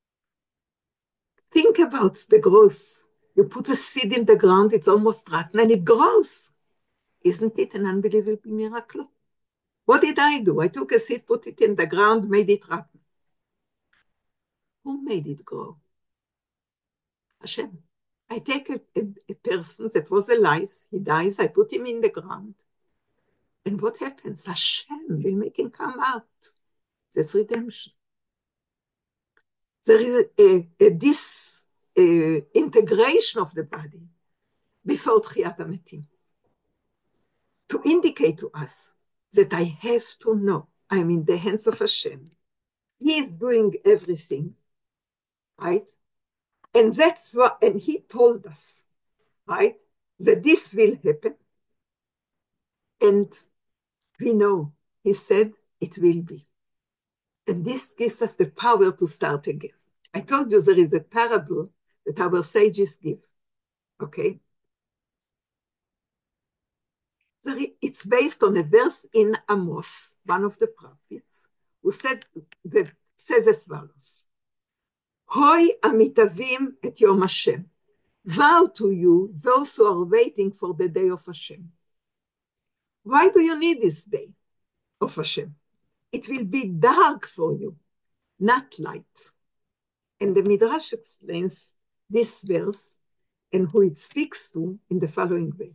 Think about the growth. You put a seed in the ground, it's almost rotten, and it grows. Isn't it an unbelievable miracle? What did I do? I took a seed, put it in the ground, made it rotten. Who made it grow? Hashem. I take a, a, a person that was alive, he dies, I put him in the ground. And what happens? Hashem will make him come out. That's redemption. There is a, a, a this a integration of the body before Tchiyat HaMetim to indicate to us that I have to know I'm in the hands of Hashem. He is doing everything, right? And that's what, and he told us, right, that this will happen. And we know, he said, it will be. And this gives us the power to start again. I told you there is a parable that our sages give, okay? So it's based on a verse in Amos, one of the prophets, who says, the, says as follows, Hoi amitavim et Yom Hashem. Vow to you, those who are waiting for the day of Hashem. Why do you need this day of Hashem? It will be dark for you, not light. And the Midrash explains this verse and who it speaks to in the following way.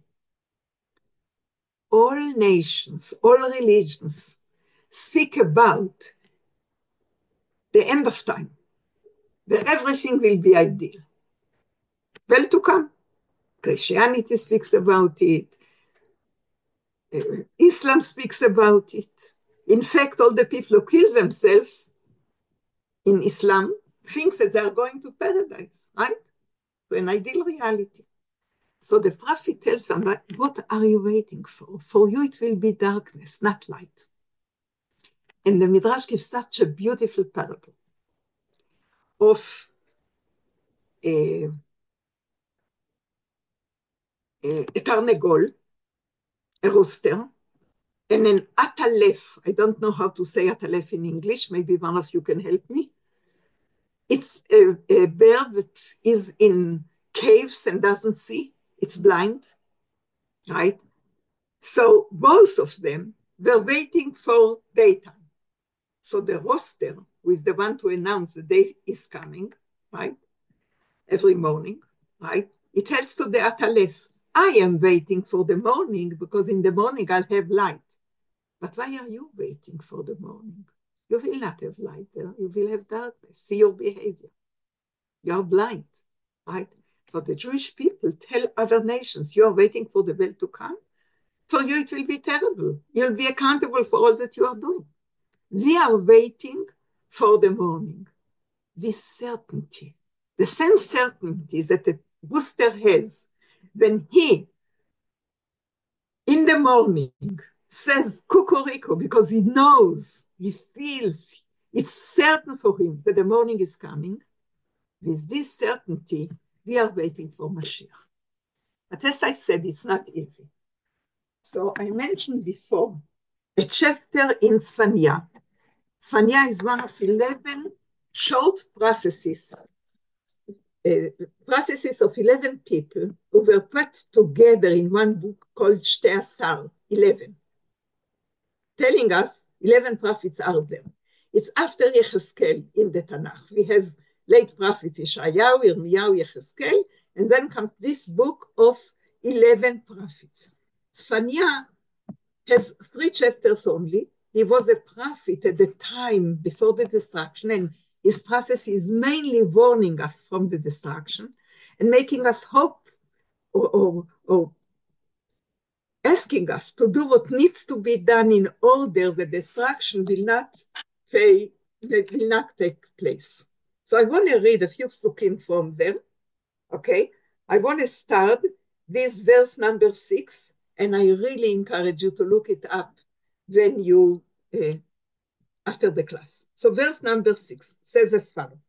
All nations, all religions speak about the end of time, where everything will be ideal. Well to come. Christianity speaks about it. Uh, Islam speaks about it. In fact, all the people who kill themselves in Islam think that they are going to paradise, right? To an ideal reality. So the prophet tells them, what are you waiting for? For you it will be darkness, not light. And the Midrash gives such a beautiful parable of a, a, a tarnegol, a rooster, and an atalef. I don't know how to say atalef in English. Maybe one of you can help me. It's a, a bird that is in caves and doesn't see. It's blind, right? So both of them were waiting for daytime. So the rooster, who is the one to announce the day is coming, right? Every morning, right? It tells to the atalef, I am waiting for the morning because in the morning I'll have light. But why are you waiting for the morning? You will not have light there. You will have darkness. See your behavior. You are blind, right? So the Jewish people tell other nations, you are waiting for the bell to come. For you, it will be terrible. You'll be accountable for all that you are doing. We are waiting for the morning with certainty. The same certainty that the rooster has when he, in the morning, says kukuriko because he knows, he feels, it's certain for him that the morning is coming. With this certainty, we are waiting for Mashiach. But as I said, it's not easy. So I mentioned before a chapter in Tzfanya. Tzfanya is one of eleven short prophecies, uh, prophecies of eleven people who were put together in one book called Shtei Asar, eleven, telling us eleven prophets are there. It's after Yechezkel in the Tanakh. We have late prophets, Yeshayahu, Yirmiyahu, Yechezkel, and then comes this book of eleven prophets. Tzfanya has three chapters only. He was a prophet at the time before the destruction, and his prophecy is mainly warning us from the destruction and making us hope or, or, or asking us to do what needs to be done in order that destruction will not, pay, will not take place. So I want to read a few psukim from there, okay? I want to start this verse number six, and I really encourage you to look it up when you, uh, after the class. So verse number six says as follows.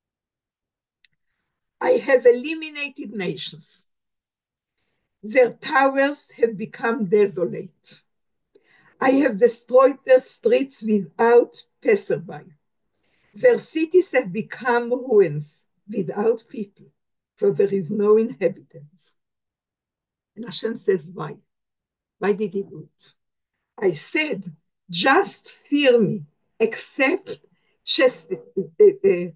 I have eliminated nations. Their towers have become desolate. I have destroyed their streets without passerby. Their cities have become ruins without people, for there is no inhabitants. And Hashem says, why? Why did he do it? I said, just fear me, accept chastisement,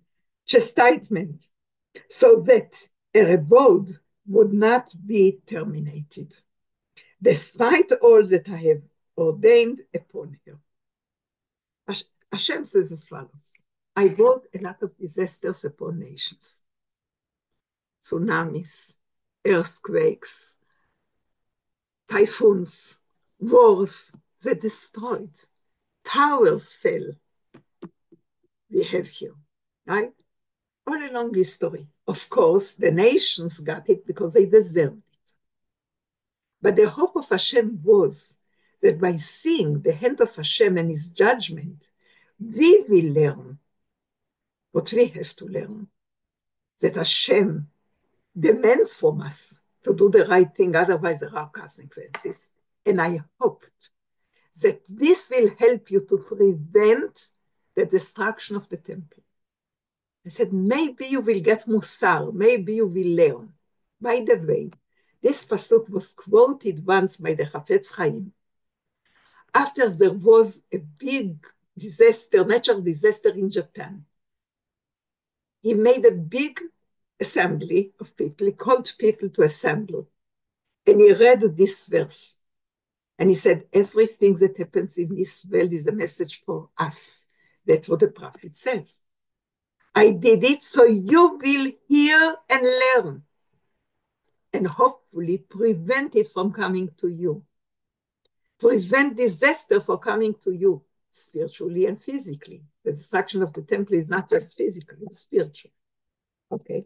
so that a abode would not be terminated, despite all that I have ordained upon her. Hashem says as follows, I brought a lot of disasters upon nations, tsunamis, earthquakes, typhoons, wars that destroyed, towers fell. We have here, right? All along history, Of course, the nations got it because they deserved it. But the hope of Hashem was that by seeing the hand of Hashem and his judgment, we will learn what we have to learn, that Hashem demands from us to do the right thing, otherwise there are consequences. And I hoped that this will help you to prevent the destruction of the temple. I said, maybe you will get musar, maybe you will learn. By the way, this pasuk was quoted once by the Chafetz Chaim after there was a big disaster, natural disaster in Japan. He made a big assembly of people, he called people to assemble, and he read this verse. And he said, everything that happens in this world is a message for us. That's what the prophet says. I did it so you will hear and learn, and hopefully prevent it from coming to you. Prevent disaster from coming to you, spiritually and physically. The destruction of the temple is not just physical, it's spiritual. Okay?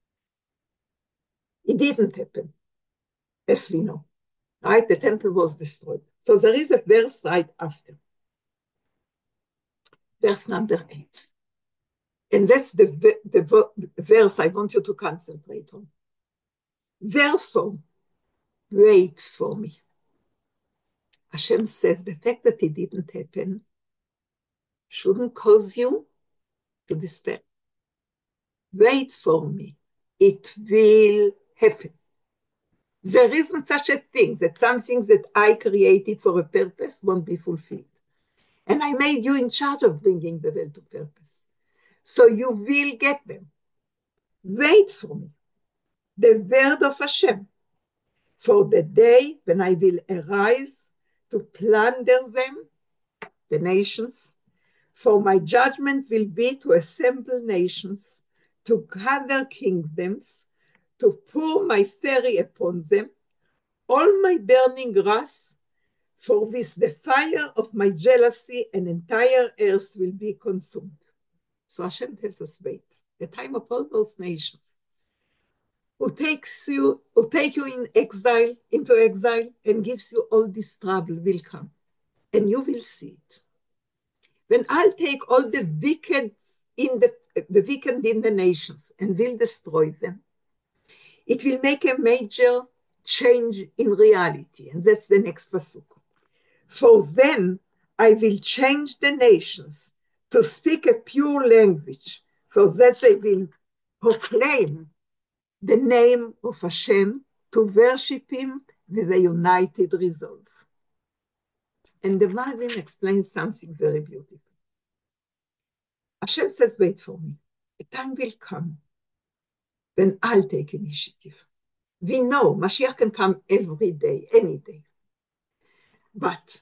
It didn't happen, as we know. Right? The temple was destroyed. So there is a verse right after. Verse number eight. And that's the, the, the verse I want you to concentrate on. Therefore, wait for me. Hashem says the fact that it didn't happen shouldn't cause you to despair. Wait for me. It will happen. There isn't such a thing that some things that I created for a purpose won't be fulfilled. And I made you in charge of bringing the world to purpose. So you will get them. Wait for me. The word of Hashem. For the day when I will arise to plunder them, the nations. For my judgment will be to assemble nations, to gather kingdoms, to pour my fury upon them, all my burning wrath, for with the fire of my jealousy an entire earth will be consumed. So Hashem tells us, wait, the time of all those nations who takes you, who take you in exile, into exile, and gives you all this trouble will come, and you will see it. When I'll take all the wicked in the, the wicked in the nations and will destroy them, it will make a major change in reality. And that's the next pasuk. For then I will change the nations to speak a pure language, for that they will proclaim the name of Hashem, to worship him with a united resolve. And the Malvin explains something very beautiful. Hashem says, wait for me. A time will come when I'll take initiative. We know Mashiach can come every day, any day. But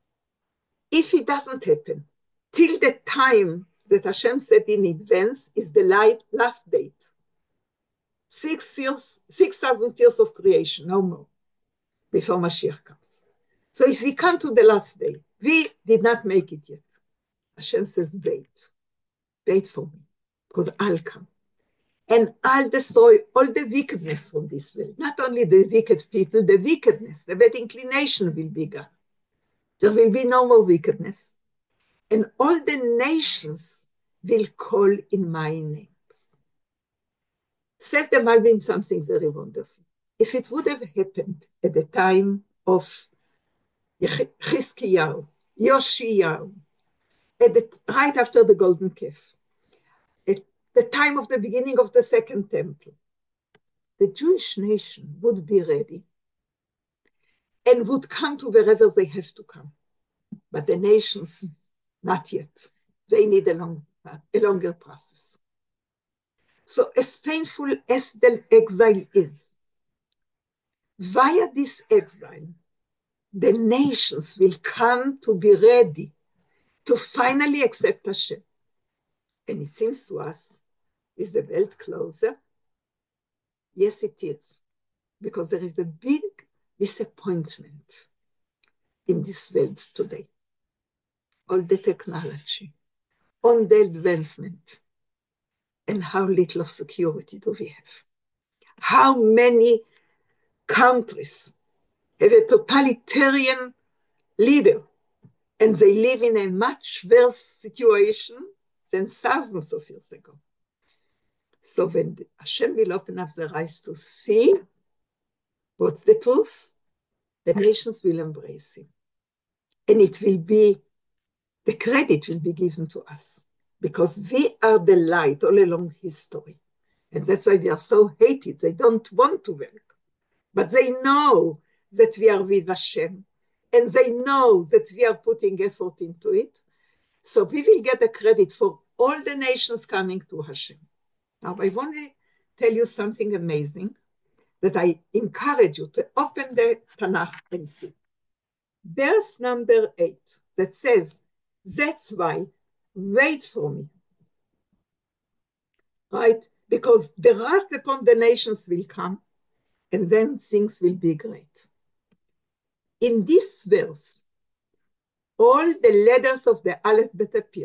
if it doesn't happen, till the time that Hashem set in advance is the light, last date. Six years, six thousand years of creation, no more, before Mashiach comes. So if we come to the last day, we did not make it yet. Hashem says, wait, wait for me, because I'll come. And I'll destroy all the wickedness from this world. Not only the wicked people, the wickedness, the bad inclination will be gone. There will be no more wickedness. And all the nations will call in my name. Says the Malbim something very wonderful. If it would have happened at the time of Chizkiyahu, Yoshiyahu, at the, right after the golden calf, at the time of the beginning of the second temple, the Jewish nation would be ready and would come to wherever they have to come. But the nations, not yet. They need a, long, a longer process. So as painful as the exile is, via this exile, the nations will come to be ready to finally accept Hashem. And it seems to us, is the world closer? Yes, it is. Because there is a big disappointment in this world today. All the technology, all the advancement, and how little of security do we have? How many countries have a totalitarian leader and they live in a much worse situation than thousands of years ago? So when Hashem will open up their eyes to see what's the truth, the nations will embrace him. And it will be, the credit will be given to us because we are the light all along history. And that's why we are so hated. They don't want to work, but they know that we are with Hashem and they know that we are putting effort into it. So we will get the credit for all the nations coming to Hashem. Now, I want to tell you something amazing that I encourage you to open the Tanakh and see. Verse number eight that says, that's why, wait for me. Right? Because the wrath upon the nations will come and then things will be great. In this verse, all the letters of the alphabet appear,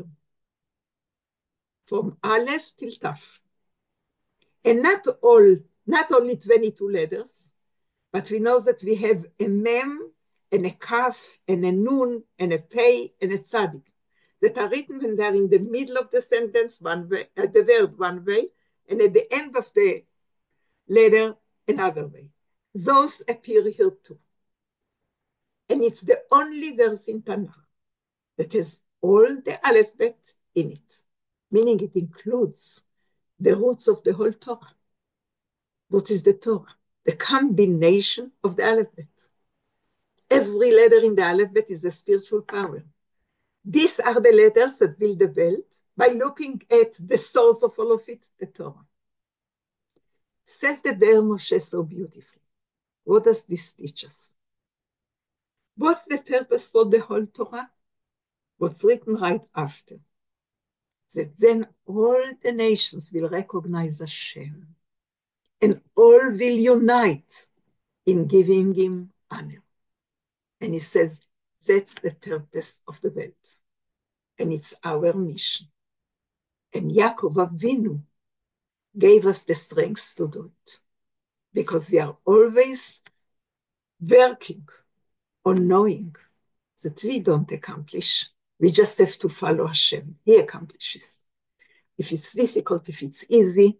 from Aleph till Taf. And not all, not only twenty-two letters, but we know that we have a mem and a kaf and a nun and a pei and a tzadik that are written when they're in the middle of the sentence one way, at the word one way, and at the end of the letter another way. Those appear here too. And it's the only verse in Tanakh that has all the alphabet in it, meaning it includes the roots of the whole Torah. What is the Torah? The combination of the alphabet. Every letter in the alphabet is a spiritual power. These are the letters that build the world by looking at the source of all of it, the Torah. Says the Be'er Moshe so beautifully. What does this teach us? What's the purpose for the whole Torah? What's written right after? That then all the nations will recognize Hashem and all will unite in giving him honor. And he says, that's the purpose of the world. And it's our mission. And Yaakov Avinu gave us the strength to do it. Because we are always working on knowing that we don't accomplish. We just have to follow Hashem. He accomplishes. If it's difficult, if it's easy,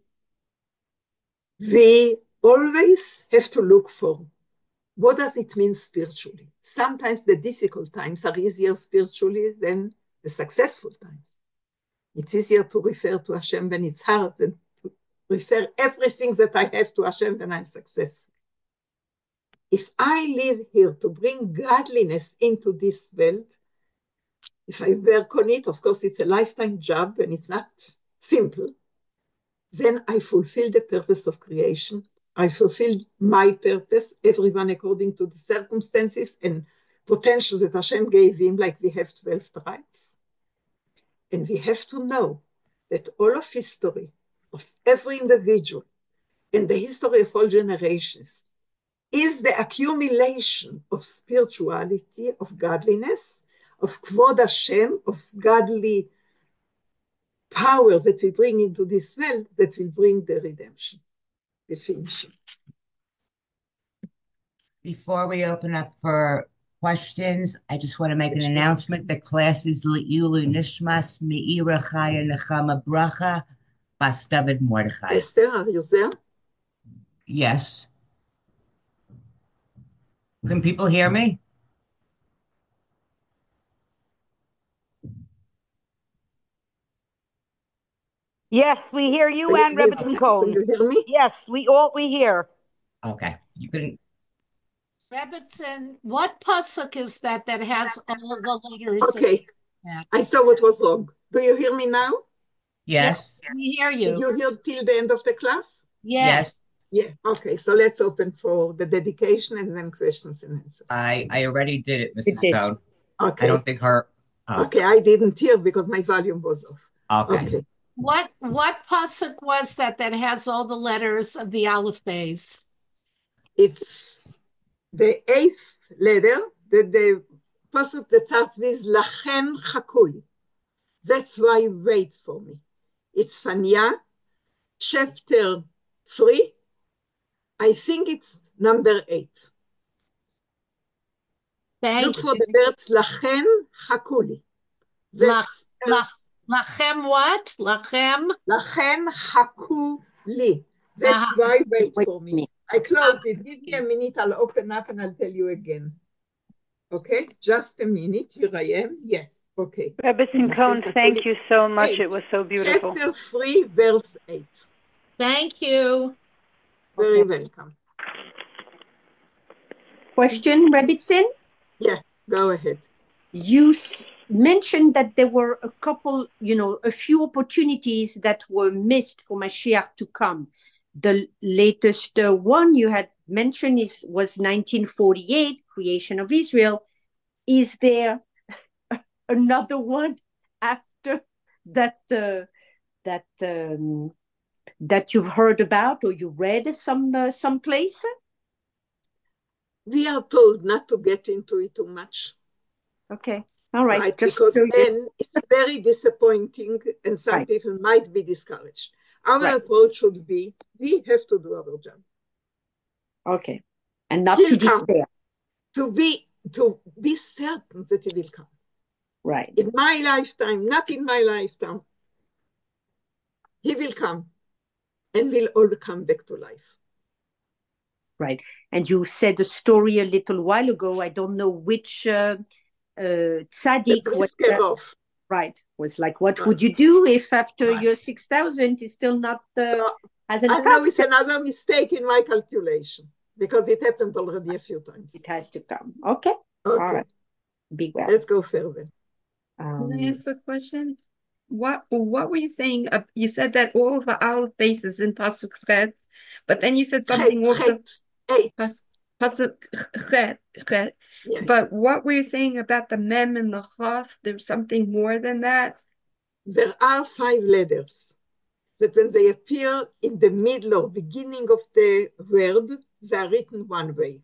we always have to look for what does it mean spiritually. Sometimes the difficult times are easier spiritually than the successful times. It's easier to refer to Hashem when it's hard than to refer everything that I have to Hashem when I'm successful. If I live here to bring godliness into this world, if I work on it, of course it's a lifetime job and it's not simple, then I fulfill the purpose of creation. I fulfill my purpose, everyone according to the circumstances and potentials that Hashem gave him, like we have twelve tribes. And we have to know that all of history, of every individual, and the history of all generations, is the accumulation of spirituality, of godliness, of Kvod Hashem, of godly power that we bring into this world that will bring the redemption. We finish. Before we open up for questions, I just want to make an announcement. The class is Le'ilu Nishmas Me'ira Chaya Nechama Bracha Bas David Mordechai. Esther, are you there? Yes. Can people hear me? Yes, we hear you and Rebbetzin Cohen. Can you hear me? Yes, we all we hear. Okay. You can. Rebbetzin, what pasuk is that that has all of the letters? Okay. I saw what was wrong. Do you hear me now? Yes. Yes, we hear you. Did you hear till the end of the class? Yes. Yeah. Okay. So let's open for the dedication and then questions and answers. I, I already did it, Missus did. Stone. Okay. I don't think her. Oh. Okay. I didn't hear because my volume was off. Okay. Okay. What what pasuk was that that has all the letters of the Aleph Beis? It's the eighth letter, the, the pasuk that starts with Lachen Chakuli. That's why wait for me. It's Fanya, chapter three. I think it's number eight. Thank Look you. for the words lachem hakuli. Lach, That's lach, lachem what? Lachem? lachem hakuli. That's Ah, why wait Wait for a me. minute. I closed it. Give me a minute. I'll open up and I'll tell you again. Okay, just a minute. Here I am. Yeah. Okay. Rebbetzin Cohen, thank you so much. Eight. It was so beautiful. Chapter three, verse eight. thank you. Very Okay. welcome. Question, Rebbitzin? Yeah, go ahead. You s- mentioned that there were a couple, you know, a few opportunities that were missed for Mashiach to come. The latest uh, one you had mentioned is was nineteen forty-eight, creation of Israel. Is there another one after that uh, that um, that you've heard about or you read some uh, someplace? We are told not to get into it too much. Okay, all right. Right, Just because curious. then it's very disappointing and some Right. people might be discouraged. Our Right. approach should be, we have to do our job. Okay, and not He'll to come. despair. To be, to be certain that he will come. Right. In my lifetime, not in my lifetime, he will come and we'll all come back to life. Right. And you said a story a little while ago. I don't know which uh, uh, tzaddik was that. Off. Right. Was like, what Right. would you do if after Right. year six thousand it's still not uh, So, hasn't I come? know it's another mistake in my calculation because it happened already a few times. It has to come. Okay. Okay. All right. Be well. Let's go further. Um, Can I ask a question? What what were you saying? Uh, you said that all of the Aleph bases in Pasuk Ches, but then you said something Chet, also. chet, eight. Pas- Pasuk Chet, Chet. Yeah. But what were you saying about the Mem and the Chaf? There's something more than that? There are five letters that when they appear in the middle or beginning of the word, they are written one way.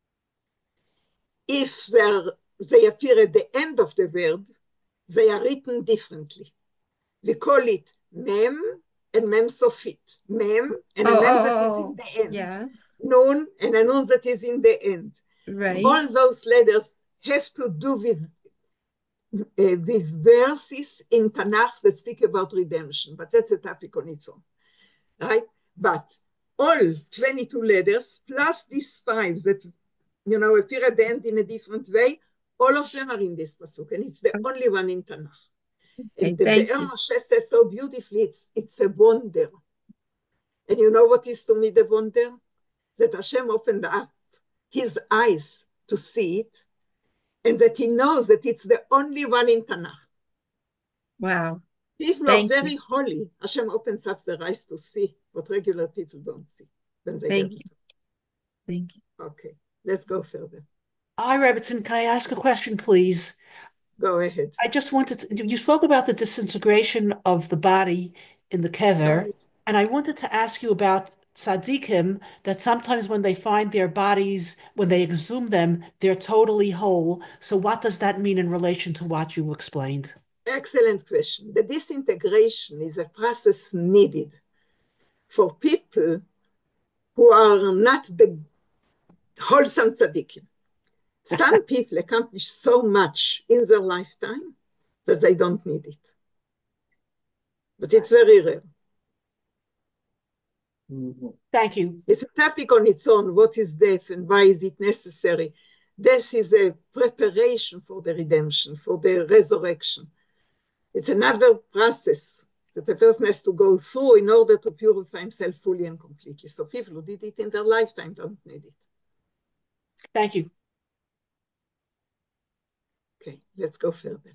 If they're, they appear at the end of the word, they are written differently. We call it mem and mem sofit. Mem and Oh, a mem oh, that is oh, in the end. yeah. Nun and a nun that is in the end. Right. All those letters have to do with Uh, with verses in Tanakh that speak about redemption, but that's a topic on its own, right? But all twenty-two letters plus these five that, you know, appear at the end in a different way, all of them are in this pasuk, and it's the only one in Tanakh. Okay, And the thank Be'er you. Moshe says so beautifully, it's, it's a wonder. And you know what is to me the wonder? That Hashem opened up his eyes to see it, and that he knows that it's the only one in Tanakh. Wow. People Thank are very you. holy. Hashem opens up their eyes to see what regular people don't see when they Thank get you. Thank you. it. Okay, let's go further. Hi, Rebbitzin. Can I ask a question, please? Go ahead. I just wanted to, you spoke about the disintegration of the body in the kever, Right. and I wanted to ask you about tzaddikim, that sometimes when they find their bodies, when they exhume them, they're totally whole. So what does that mean in relation to what you explained? Excellent question. The disintegration is a process needed for people who are not the wholesome tzaddikim. Some people accomplish so much in their lifetime that they don't need it. But it's very rare. Thank you. It's a topic on its own. What is death and why is it necessary? Death is a preparation for the redemption, for the resurrection. It's another process that a person has to go through in order to purify himself fully and completely. So people who did it in their lifetime don't need it. Thank you. Okay, let's go further.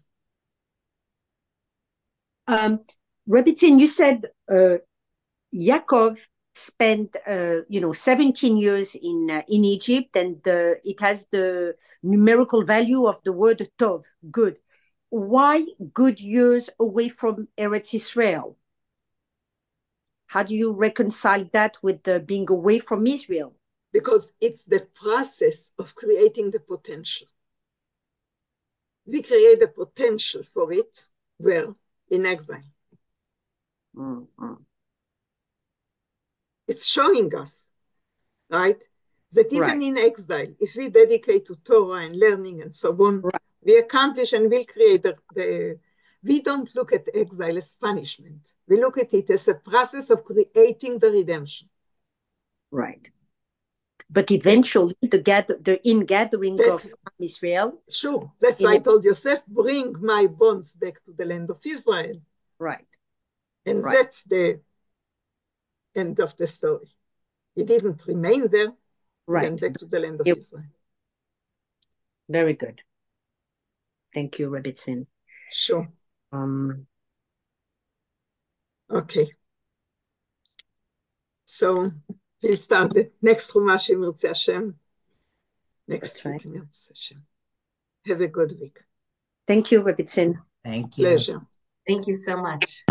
Um, Rebbitzin, you said uh, Yaakov spent, uh, you know, seventeen years in uh, in Egypt, and uh, it has the numerical value of the word tov, good. Why good years away from Eretz Israel? How do you reconcile that with the being away from Israel? Because it's the process of creating the potential. We create the potential for it, where? In exile. Mm-hmm. it's showing us, right, that even Right. in exile, if we dedicate to Torah and learning and so on, Right. we accomplish and will create the, the, we don't look at exile as punishment. We look at it as a process of creating the redemption. Right. But eventually, the gather, the ingathering That's, of Israel. Sure. That's in why I a- told Yosef, bring my bonds back to the land of Israel. Right. And Right. that's the end of the story. He didn't remain there. He Right. went back to the land of It- Israel. Very good. Thank you, Rebbitzin. Sure. Um, Okay. So we'll start the next Chumash in Mirtzeh Hashem. Next That's week right. in Mirtzeh Hashem. Have a good week. Thank you, Rebbitzin. Thank you. Pleasure. Thank you so much.